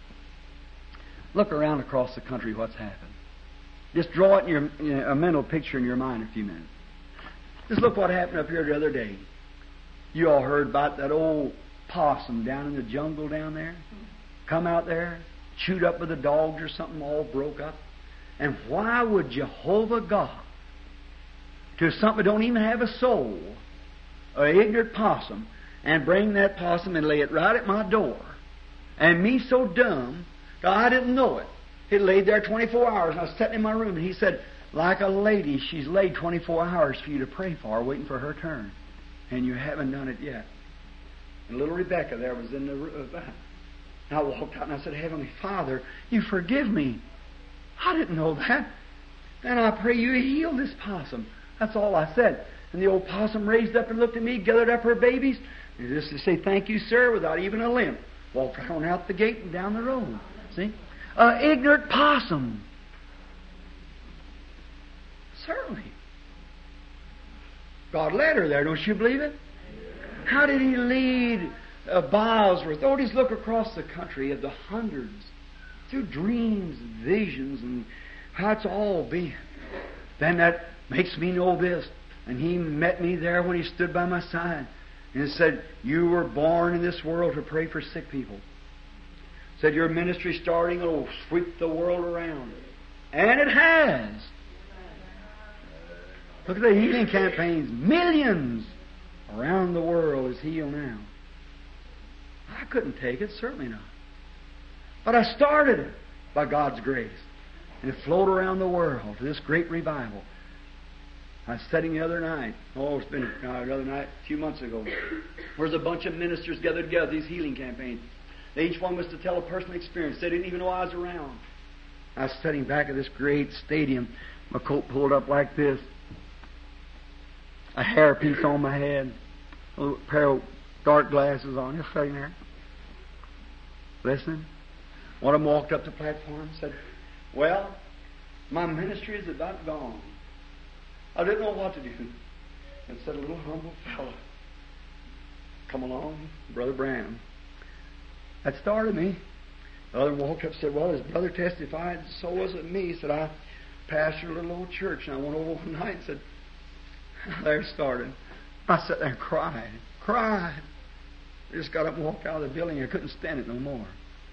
Look around across the country what's happened. Just draw it in your in a mental picture in your mind a few minutes. Just look what happened up here the other day. You all heard about that old possum down in the jungle down there? Come out there, chewed up with the dogs or something, all broke up. And why would Jehovah God, to something that don't even have a soul, an ignorant possum, and bring that possum and lay it right at my door, and me so dumb that I didn't know it. It laid there twenty-four hours, and I was sitting in my room, and he said, "Like a lady, she's laid twenty-four hours for you to pray for, waiting for her turn. And you haven't done it yet." And little Rebecca there was in the room. And I walked out and I said, "Heavenly Father, you forgive me. I didn't know that. And I pray you heal this possum." That's all I said. And the old possum raised up and looked at me, gathered up her babies, and just to say, "Thank you, sir," without even a limp. Walked right on out the gate and down the road. See? Uh, ignorant possum. Certainly. God led her there, don't you believe it? How did He lead uh, Bilesworth? Oh, just look across the country of the hundreds through dreams and visions and how it's all been. Then that makes me know this. And He met me there when He stood by my side and said, you were born in this world to pray for sick people. Said your ministry starting will sweep the world around. And it has. Look at the healing campaigns. Millions around the world is healed now. I couldn't take it, certainly not. But I started it by God's grace. And it flowed around the world to this great revival. I was sitting the other night. Oh, it's been uh, the other night, a few months ago. There's a bunch of ministers gathered together, these healing campaigns. They each one was to tell a personal experience. They didn't even know I was around. I was sitting back at this great stadium. My coat pulled up like this. A hairpiece on my head. A little pair of dark glasses on. Just sitting there. Listening. One of them walked up the platform and said, well, my ministry is about gone. I didn't know what to do. And said a little humble fellow, come along, Brother Branham. That started me. The other walked up and said, well, his brother testified, so was it me. He said, I pastor a little old church. And I went over one night and said, there it started. I sat there and cried. Cried. I just got up and walked out of the building. I couldn't stand it no more.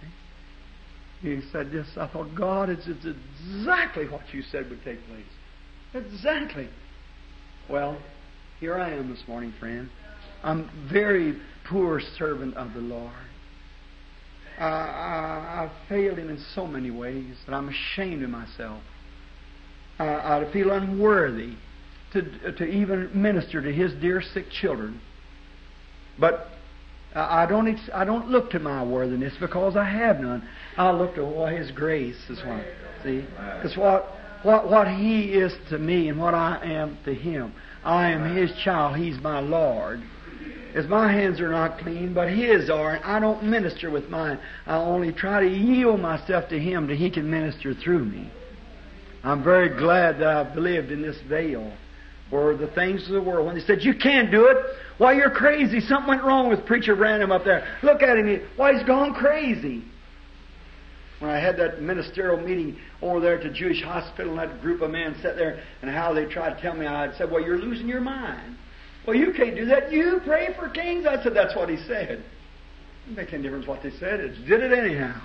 He said, yes, I thought, God, it's, it's exactly what you said would take place. Exactly. Well, here I am this morning, friend. I'm a very poor servant of the Lord. Uh, I, I've failed Him in so many ways that I'm ashamed of myself. Uh, I feel unworthy to to even minister to His dear sick children. But I don't ex- I don't look to my worthiness because I have none. I look to well, His grace is what. See, it's what what what He is to me and what I am to Him. I am His child. He's my Lord. As my hands are not clean, but His are, and I don't minister with mine. I only try to yield myself to Him that He can minister through me. I'm very glad that I've lived in this veil where the things of the world, when they said, you can't do it, why, you're crazy. Something went wrong with Preacher Branham up there. Look at him. Why, he's gone crazy. When I had that ministerial meeting over there at the Jewish hospital, and that group of men sat there, and how they tried to tell me, I said, well, you're losing your mind. Well, you can't do that. You pray for kings. I said, that's what he said. It didn't make any difference what they said. It did it anyhow.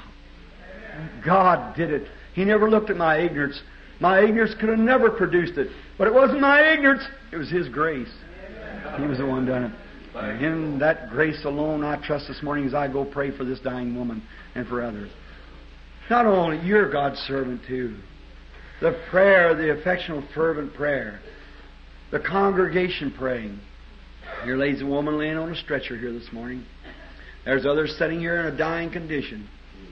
God did it. He never looked at my ignorance. My ignorance could have never produced it. But it wasn't my ignorance. It was His grace. He was the one done it. And in that grace alone, I trust this morning as I go pray for this dying woman and for others. Not only, you're God's servant too. The prayer, the affectionate, fervent prayer. The congregation praying. Here lays a woman laying on a stretcher here this morning. There's others sitting here in a dying condition.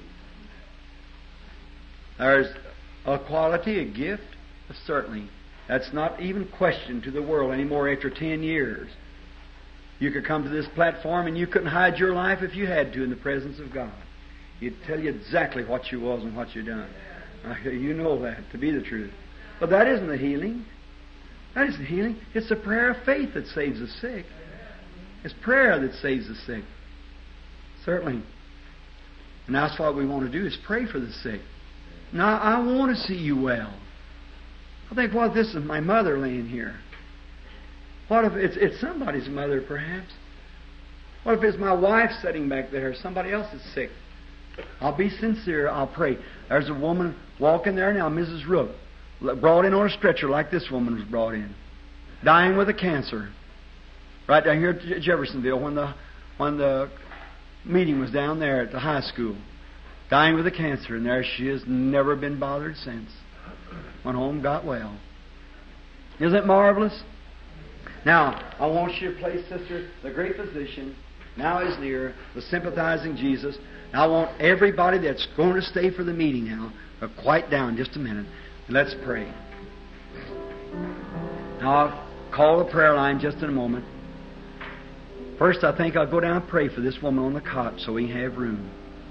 There's a quality, a gift, certainly. That's not even questioned to the world anymore after ten years. You could come to this platform and you couldn't hide your life if you had to in the presence of God. He'd tell you exactly what you was and what you done. You know that to be the truth. But that isn't the healing. That isn't healing. It's the prayer of faith that saves the sick. It's prayer that saves the sick. Certainly. And that's what we want to do, is pray for the sick. Now, I want to see you well. I think, well, this is my mother laying here. What if it's, it's somebody's mother, perhaps? What if it's my wife sitting back there? Somebody else is sick. I'll be sincere. I'll pray. There's a woman walking there now, Missus Rook, brought in on a stretcher like this woman was brought in, dying with a cancer. Right down here at Jeffersonville, when the when the meeting was down there at the high school, dying with a cancer, and there she is, never been bothered since. Went home, got well. Isn't it marvelous? Now, I want you to place, sister, the great physician now is near, the sympathizing Jesus. Now, I want everybody that's going to stay for the meeting now, uh, quiet down just a minute. Let's pray. Now, I'll call the prayer line just in a moment. First, I think I'll go down and pray for this woman on the cot so we can have room.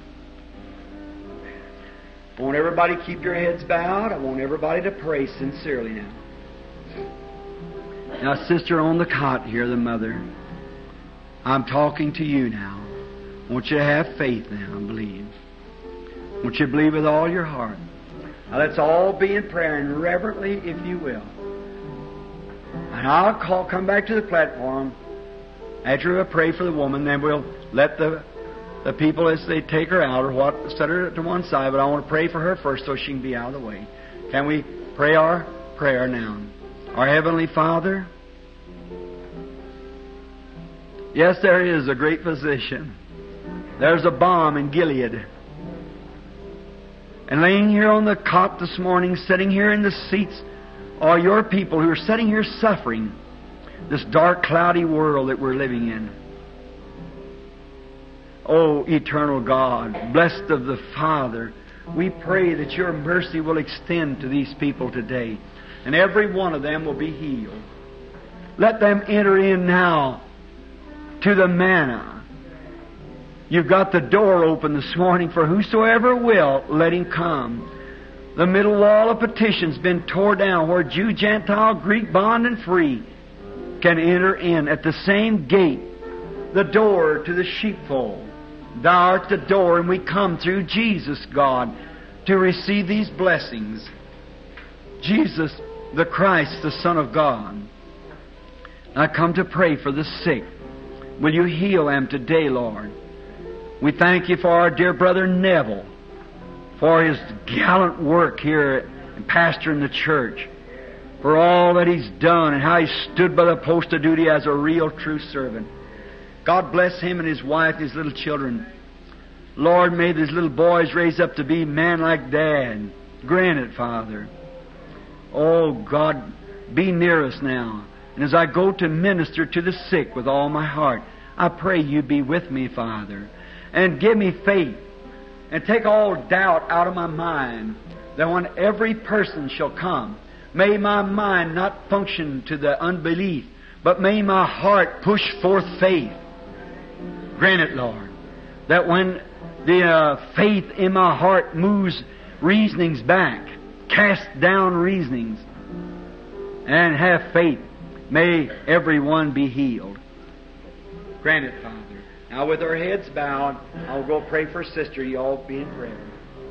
I want everybody to keep your heads bowed. I want everybody to pray sincerely now. Now, sister on the cot here, the mother, I'm talking to you now. I want you to have faith now and believe. I want you to believe with all your heart. Now, let's all be in prayer and reverently, if you will. And I'll call, come back to the platform after we pray for the woman, then we'll let the the people, as they take her out or what, set her to one side. But I want to pray for her first so she can be out of the way. Can we pray our prayer now? Our Heavenly Father, yes, there is a great physician. There's a balm in Gilead. And laying here on the cot this morning, sitting here in the seats, are your people who are sitting here suffering this dark, cloudy world that we're living in. Oh, eternal God, blessed of the Father, we pray that your mercy will extend to these people today, and every one of them will be healed. Let them enter in now to the manna. You've got the door open this morning for whosoever will, let him come. The middle wall of petition's been torn down where Jew, Gentile, Greek, bond, and free can enter in at the same gate, the door to the sheepfold. Thou art the door, and we come through Jesus, God, to receive these blessings. Jesus, the Christ, the Son of God. I come to pray for the sick. Will you heal them today, Lord? We thank you for our dear brother Neville, for his gallant work here in pastoring the church, for all that he's done and how he stood by the post of duty as a real, true servant. God bless him and his wife and his little children. Lord, may these little boys raise up to be men like Dad. Grant it, Father. Oh, God, be near us now. And as I go to minister to the sick with all my heart, I pray you be with me, Father, and give me faith, and take all doubt out of my mind, that when every person shall come, may my mind not function to the unbelief, but may my heart push forth faith. Grant it, Lord, that when the uh, faith in my heart moves reasonings back, cast down reasonings, and have faith, may everyone be healed. Grant it, Father. Now, with our heads bowed, I'll go pray for Sister. You all be in prayer.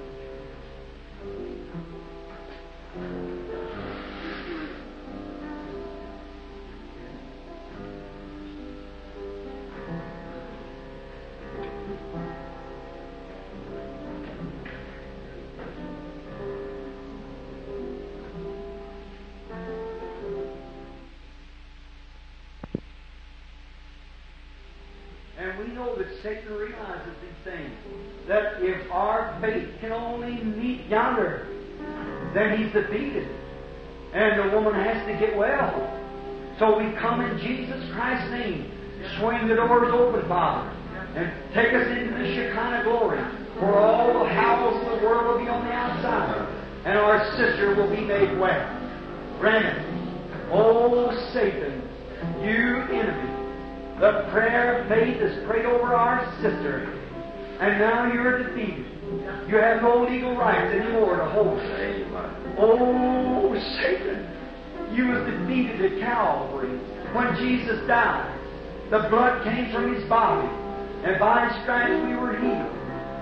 And we know that Satan realizes these things. That if our faith can only meet yonder, then he's defeated. And the woman has to get well. So we come in Jesus Christ's name. Swing the doors open, Father, and take us into the Shekinah glory, where all the howls of the world will be on the outside, and our sister will be made well. Grant it. Oh, Satan, you enemy. The prayer of faith is prayed over our sister, and now you're defeated. You have no legal rights anymore to hold her. Oh, Satan, you was defeated at Calvary when Jesus died. The blood came from His body, and by His stripes we were healed.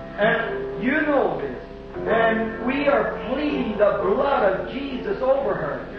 And you know this, and we are pleading the blood of Jesus over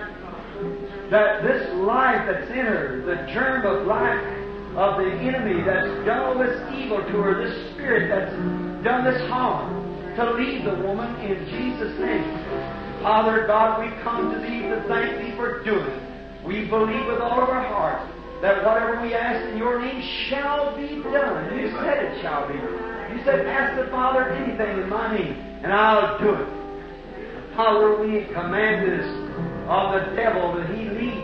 her. That this life that's in her, the germ of life of the enemy that's done all this evil to her, this spirit that's done this harm, to leave the woman in Jesus' name. Father God, we come to Thee to thank Thee for doing it. We believe with all of our hearts that whatever we ask in Your name shall be done. You said it shall be. You said, ask the Father anything in My name, and I'll do it. Father, we command this of the devil that he leads,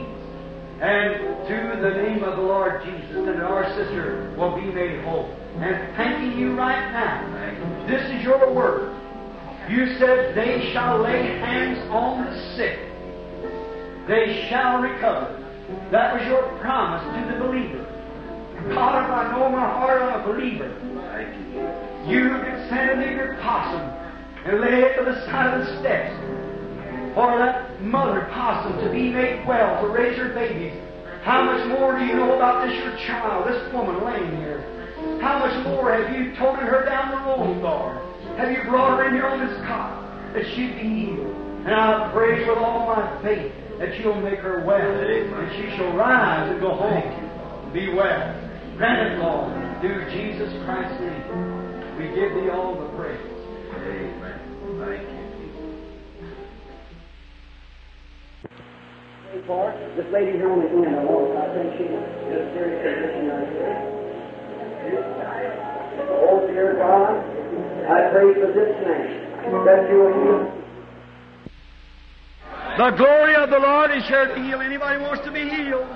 and to the name of the Lord Jesus, that our sister will be made whole. And thanking You right now, this is Your word. You said, they shall lay hands on the sick. They shall recover. That was Your promise to the believer. God, if I know my heart, I'm a believer. Thank you. You could send a nigger possum and lay it by the side of the steps for that mother possum to be made well, to raise her babies. How much more do you know about this your child, this woman laying here? How much more have you toted her down the road for? Have you brought her in here on this cot that she'd be healed? And I pray with all my faith that you'll make her well, and she shall rise and go home and be well. Grant it, Lord, through Jesus Christ's name. We give Thee all the praise. Amen. Thank you. For this lady here on the end, I know, I think she's in a serious condition right here. Oh, dear God, I pray for this man, that you will heal. The glory of the Lord is sure to heal anybody who wants to be healed.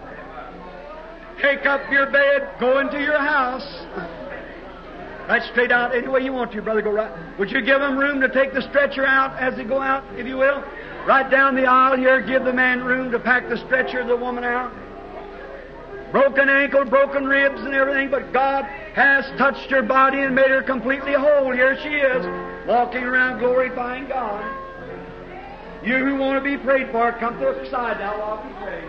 Take up your bed, go into your house. Right straight out any way you want to, brother. Go right. Would you give them room to take the stretcher out as they go out, if you will? Right down the aisle here, give the man room to pack the stretcher of the woman out. Broken ankle, broken ribs and everything, but God has touched her body and made her completely whole. Here she is, walking around glorifying God. You who want to be prayed for, come to the side now while we pray.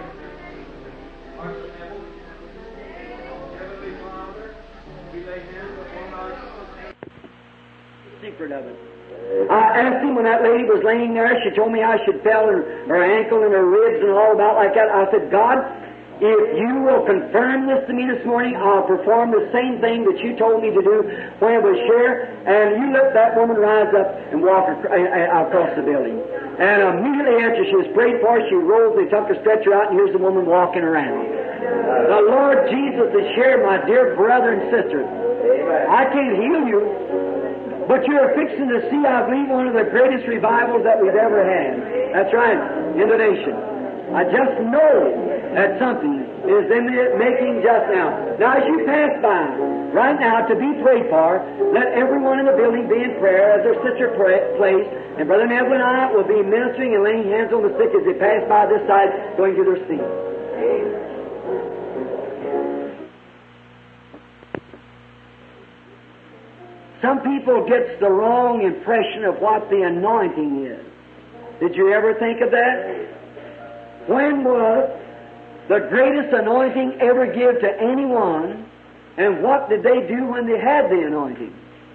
Heavenly Father, we lay hands upon our Secret of it. I asked him when that lady was laying there, she told me I should feel her, her ankle and her ribs and all about like that. I said, God, if you will confirm this to me this morning, I'll perform the same thing that you told me to do when I was here. And you let that woman rise up and walk across the building. And immediately after she was prayed for, she rose, they took the stretcher out, and here's the woman walking around. The Lord Jesus is here, my dear brother and sister. I can't heal you, but you're fixing to see, I believe, one of the greatest revivals that we've ever had. That's right, in the nation. I just know that something is in the making just now. Now, as you pass by, right now, to be prayed for, let everyone in the building be in prayer as their sister pray, plays, and Brother Neville and I will be ministering and laying hands on the sick as they pass by this side, going to their seat. Some people gets the wrong impression of what the anointing is. Did you ever think of that? When was the greatest anointing ever given to anyone, and what did they do when they had the anointing?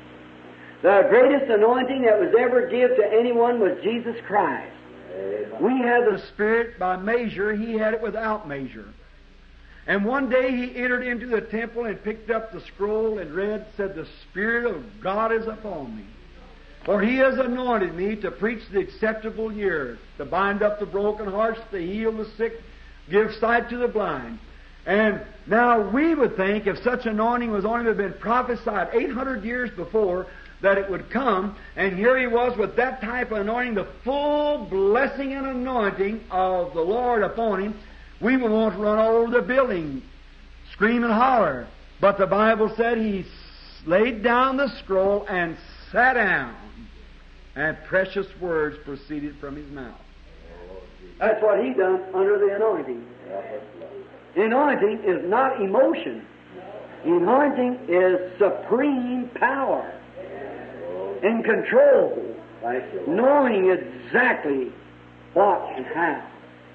The greatest anointing that was ever given to anyone was Jesus Christ. We have the Spirit by measure, He had it without measure. And one day He entered into the temple and picked up the scroll and read, said, "The Spirit of God is upon me. For He has anointed me to preach the acceptable year, to bind up the broken hearts, to heal the sick, give sight to the blind." And now we would think if such anointing was only been prophesied eight hundred years before, that it would come, and here He was with that type of anointing, the full blessing and anointing of the Lord upon Him, we would want to run all over the building, scream and holler. But the Bible said He laid down the scroll and sat down, and precious words proceeded from His mouth. That's what He done under the anointing. The anointing is not emotion. The anointing is supreme power and control, knowing exactly what and how.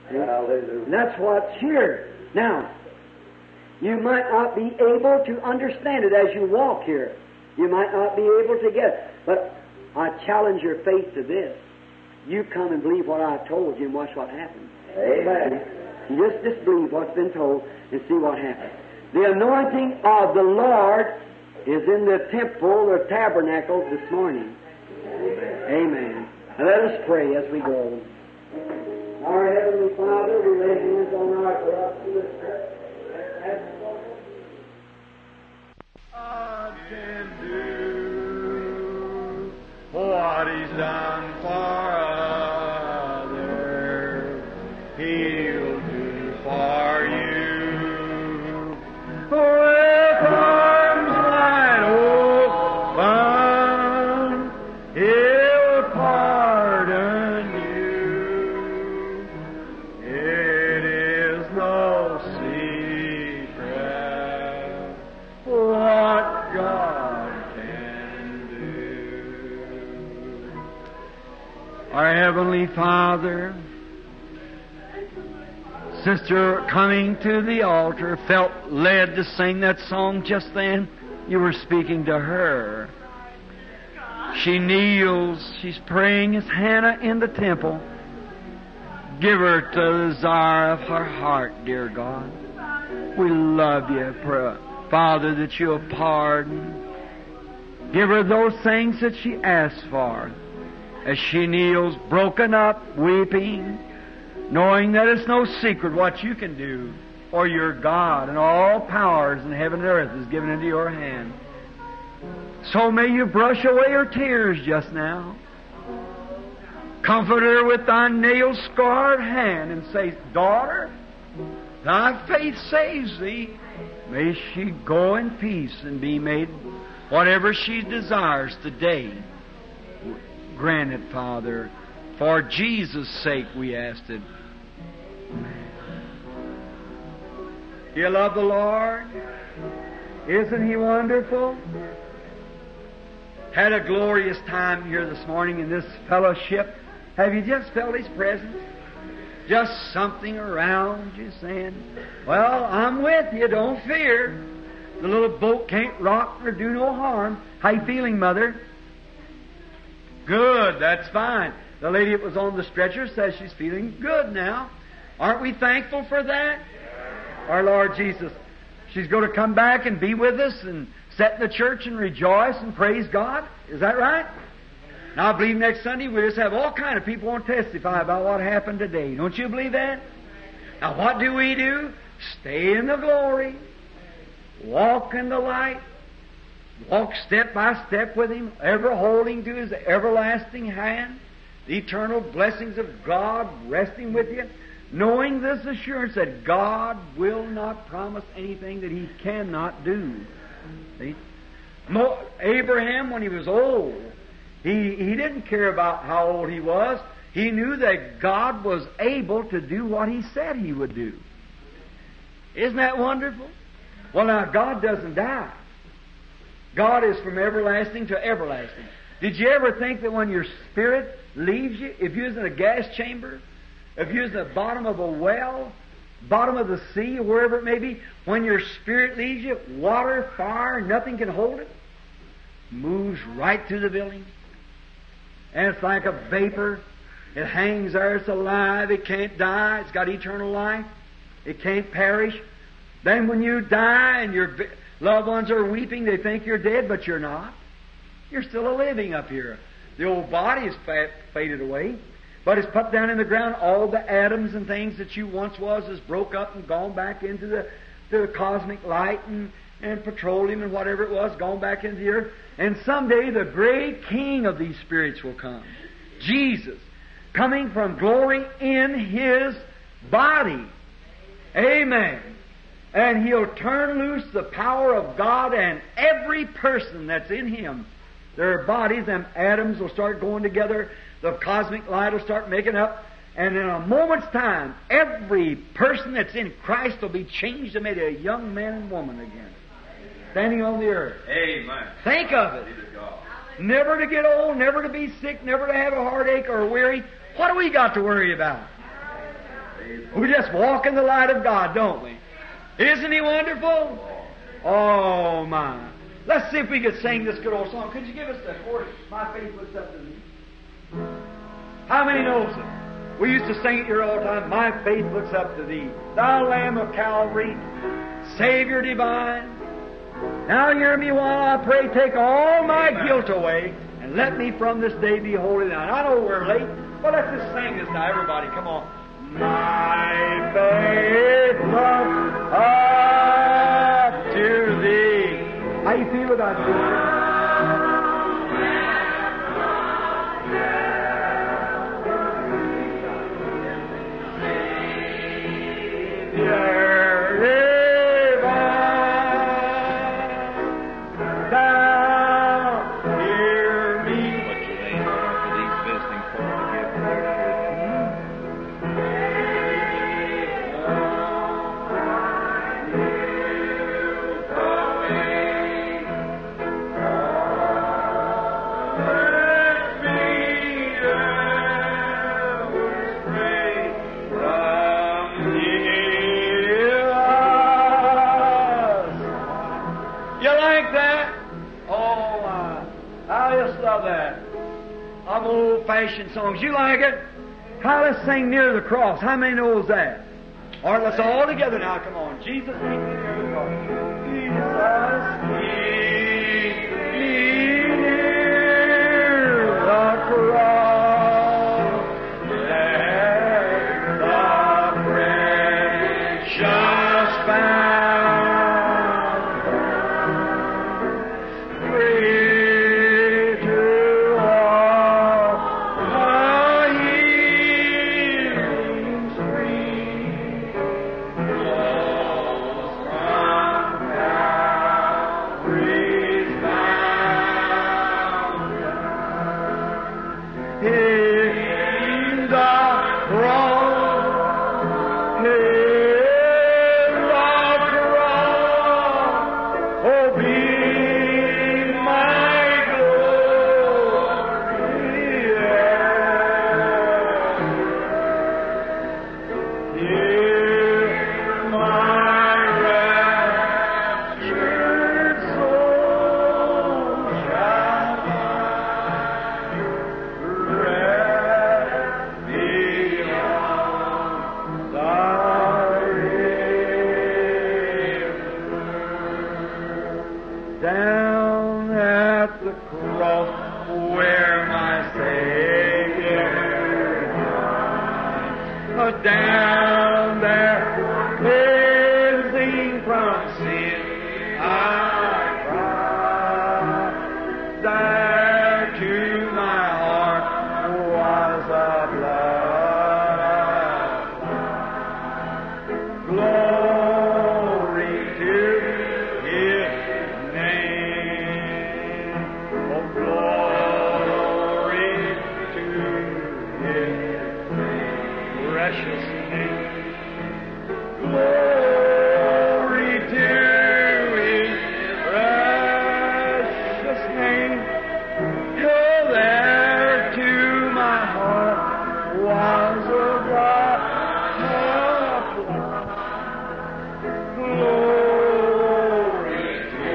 And that's what's here. Now, you might not be able to understand it as you walk here. You might not be able to get it. But I challenge your faith to this. You come and believe what I've told you and watch what happens. Amen. You just, just believe what's been told and see what happens. The anointing of the Lord is in the temple or tabernacle this morning. Amen. Amen. Now let us pray as we go. Our Heavenly Father, we lay hands on our corruption. God can do what He's done for others, He'll do for you. With arms wide open, He'll pardon you. It is no secret Our Heavenly Father, Sister coming to the altar felt led to sing that song just then. You were speaking to her. She kneels. She's praying as Hannah in the temple. Give her the desire of her heart, dear God. We love you, Father, that you'll pardon. Give her those things that she asks for. As she kneels, broken up, weeping, knowing that it's no secret what you can do, for your God and all powers in heaven and earth is given into your hand. So may you brush away her tears just now. Comfort her with thy nail-scarred hand and say, Daughter, thy faith saves thee. May she go in peace and be made whatever she desires today. Grant it, Father. For Jesus' sake we asked it. You love the Lord? Isn't He wonderful? Had a glorious time here this morning in this fellowship. Have you just felt His presence? Just something around you saying, well, I'm with you, don't fear. The little boat can't rock or do no harm. How you feeling, Mother? Good, that's fine. The lady that was on the stretcher says she's feeling good now. Aren't we thankful for that? Our Lord Jesus, she's going to come back and be with us and sit in the church and rejoice and praise God. Is that right? Now I believe next Sunday we'll just have all kind of people want to testify about what happened today. Don't you believe that? Now what do we do? Stay in the glory. Walk in the light. Walk step by step with Him, ever holding to His everlasting hand. The eternal blessings of God resting with you. Knowing this assurance that God will not promise anything that He cannot do. See? Mo- Abraham, when he was old, he, he didn't care about how old he was. He knew that God was able to do what He said He would do. Isn't that wonderful? Well, now, God doesn't die. God is from everlasting to everlasting. Did you ever think that when your spirit leaves you, if you was in a gas chamber, if you was at the bottom of a well, bottom of the sea, or wherever it may be, when your spirit leaves you, water, fire, nothing can hold it, moves right through the building. And it's like a vapor. It hangs there, it's alive, it can't die, it's got eternal life, it can't perish. Then when you die and your loved ones are weeping, they think you're dead, but you're not. You're still a living up here. The old body is fat, faded away, but it's put down in the ground. All the atoms and things that you once was is broke up and gone back into the, the cosmic light and, and petroleum and whatever it was, gone back into the earth. And someday the great King of these spirits will come. Jesus, coming from glory in His body. Amen. And He'll turn loose the power of God, and every person that's in Him, their bodies, them atoms will start going together, the cosmic light will start making up, and in a moment's time, every person that's in Christ will be changed and made a young man and woman again, standing on the earth. Amen. Think of it. Never to get old, never to be sick, never to have a heartache or weary. What do we got to worry about? We just walk in the light of God, don't we? Isn't He wonderful? Oh, my. Let's see if we could sing this good old song. Could you give us the chorus? My faith looks up to Thee. How many knows it? We used to sing it here all the time. My faith looks up to Thee, Thou Lamb of Calvary, Savior divine. Now hear me while I pray, take all my Amen. Guilt away, and let me from this day be holy now. I know we're late, but let's just sing this now. Everybody, come on. My faith looks up to Thee. How you feel about this? I just love that. I'm old-fashioned songs. You like it? How, let's sing Near the Cross. How many knows that? All right, let's all together now. Come on. Jesus, keep me near the cross. Jesus, keep me near the cross. There the precious fountain, free to all the healing stream, flows from Calvary's mountain. In the cross, in the cross, oh, be my glory, here my raptured soul shall find rest beyond the river. Down at the cross where my Savior died, down there, cleansing from sin, I cried. There to my heart was the blood of glory to His name. Oh, glory to His precious name. Glory to His precious name. Oh, there to my heart was a blood of glory to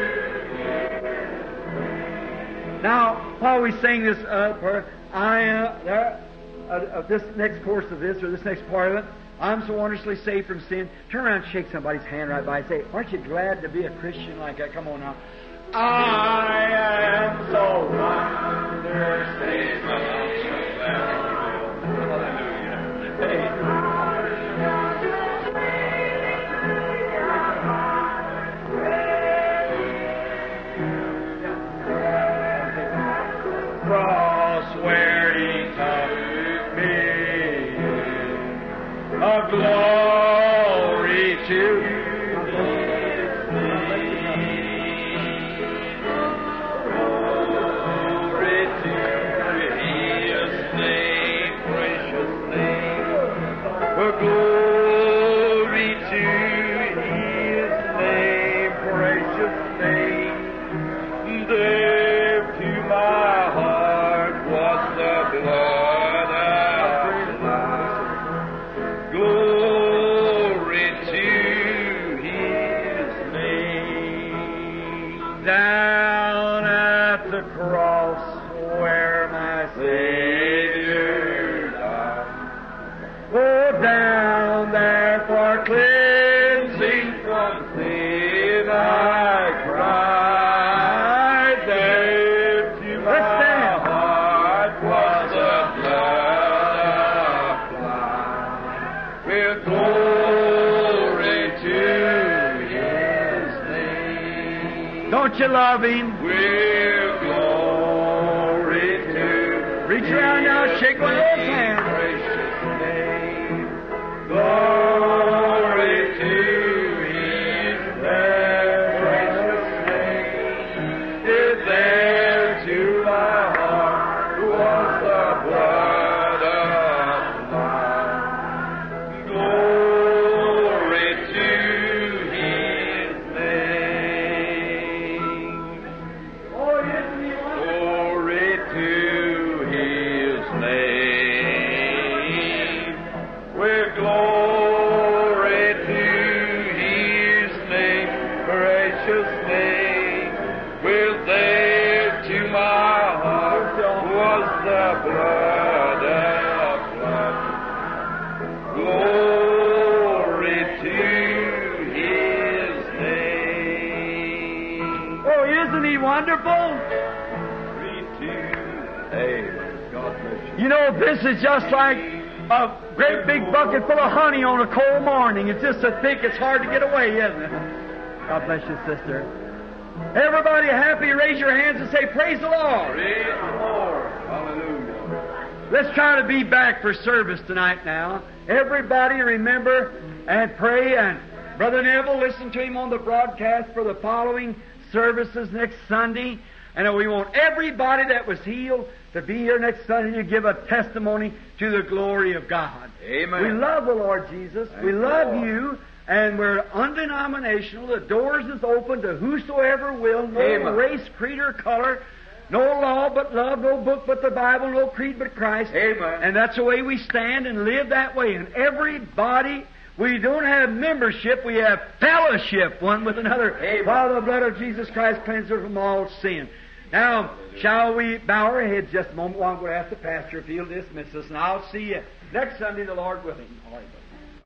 His. Now, while we sing this, uh, part, I uh, there, uh, of this next course of this, or this next part of it, I'm so wondrously saved from sin. Turn around and shake somebody's hand right by and say, aren't you glad to be a Christian like that? Come on now. I am so wondrously saved. Hallelujah. Hey. Cross where He took me, a glory to glory to His name, precious name, a glory to His name, precious name. There to my heart was the blood of life. Glory to His name. Down at the cross where my Savior died. Oh, down there for cleansing from sin I cried. There to my heart was the blood of life. With glory to His name. Don't you love Him? With glory to reach around now, shake one of those hands. Precious name. Glory to His precious name. Is there to my heart was the blood of life. Glory to His name. Glory to His name. You know, this is just like a great big bucket full of honey on a cold morning. It's just so thick it's hard to get away, isn't it? God bless you, sister. Everybody happy, raise your hands and say, praise the Lord. Praise the Lord. Hallelujah. Let's try to be back for service tonight now. Everybody remember and pray. And Brother Neville, listen to him on the broadcast for the following services next Sunday. And we want everybody that was healed to be here next Sunday to give a testimony to the glory of God. Amen. We love the Lord Jesus. Thank we you, love Lord. you. And we're undenominational. The doors is open to whosoever will. No Amen. race, creed, or color. No law but love. No book but the Bible. No creed but Christ. Amen. And that's the way we stand and live that way. And everybody, we don't have membership. We have fellowship one with another. Amen. While the blood of Jesus Christ cleanses from all sin. Now, shall we bow our heads just a moment while I'm going to ask the pastor if he'll dismiss us. And I'll see you next Sunday, the Lord willing. All right.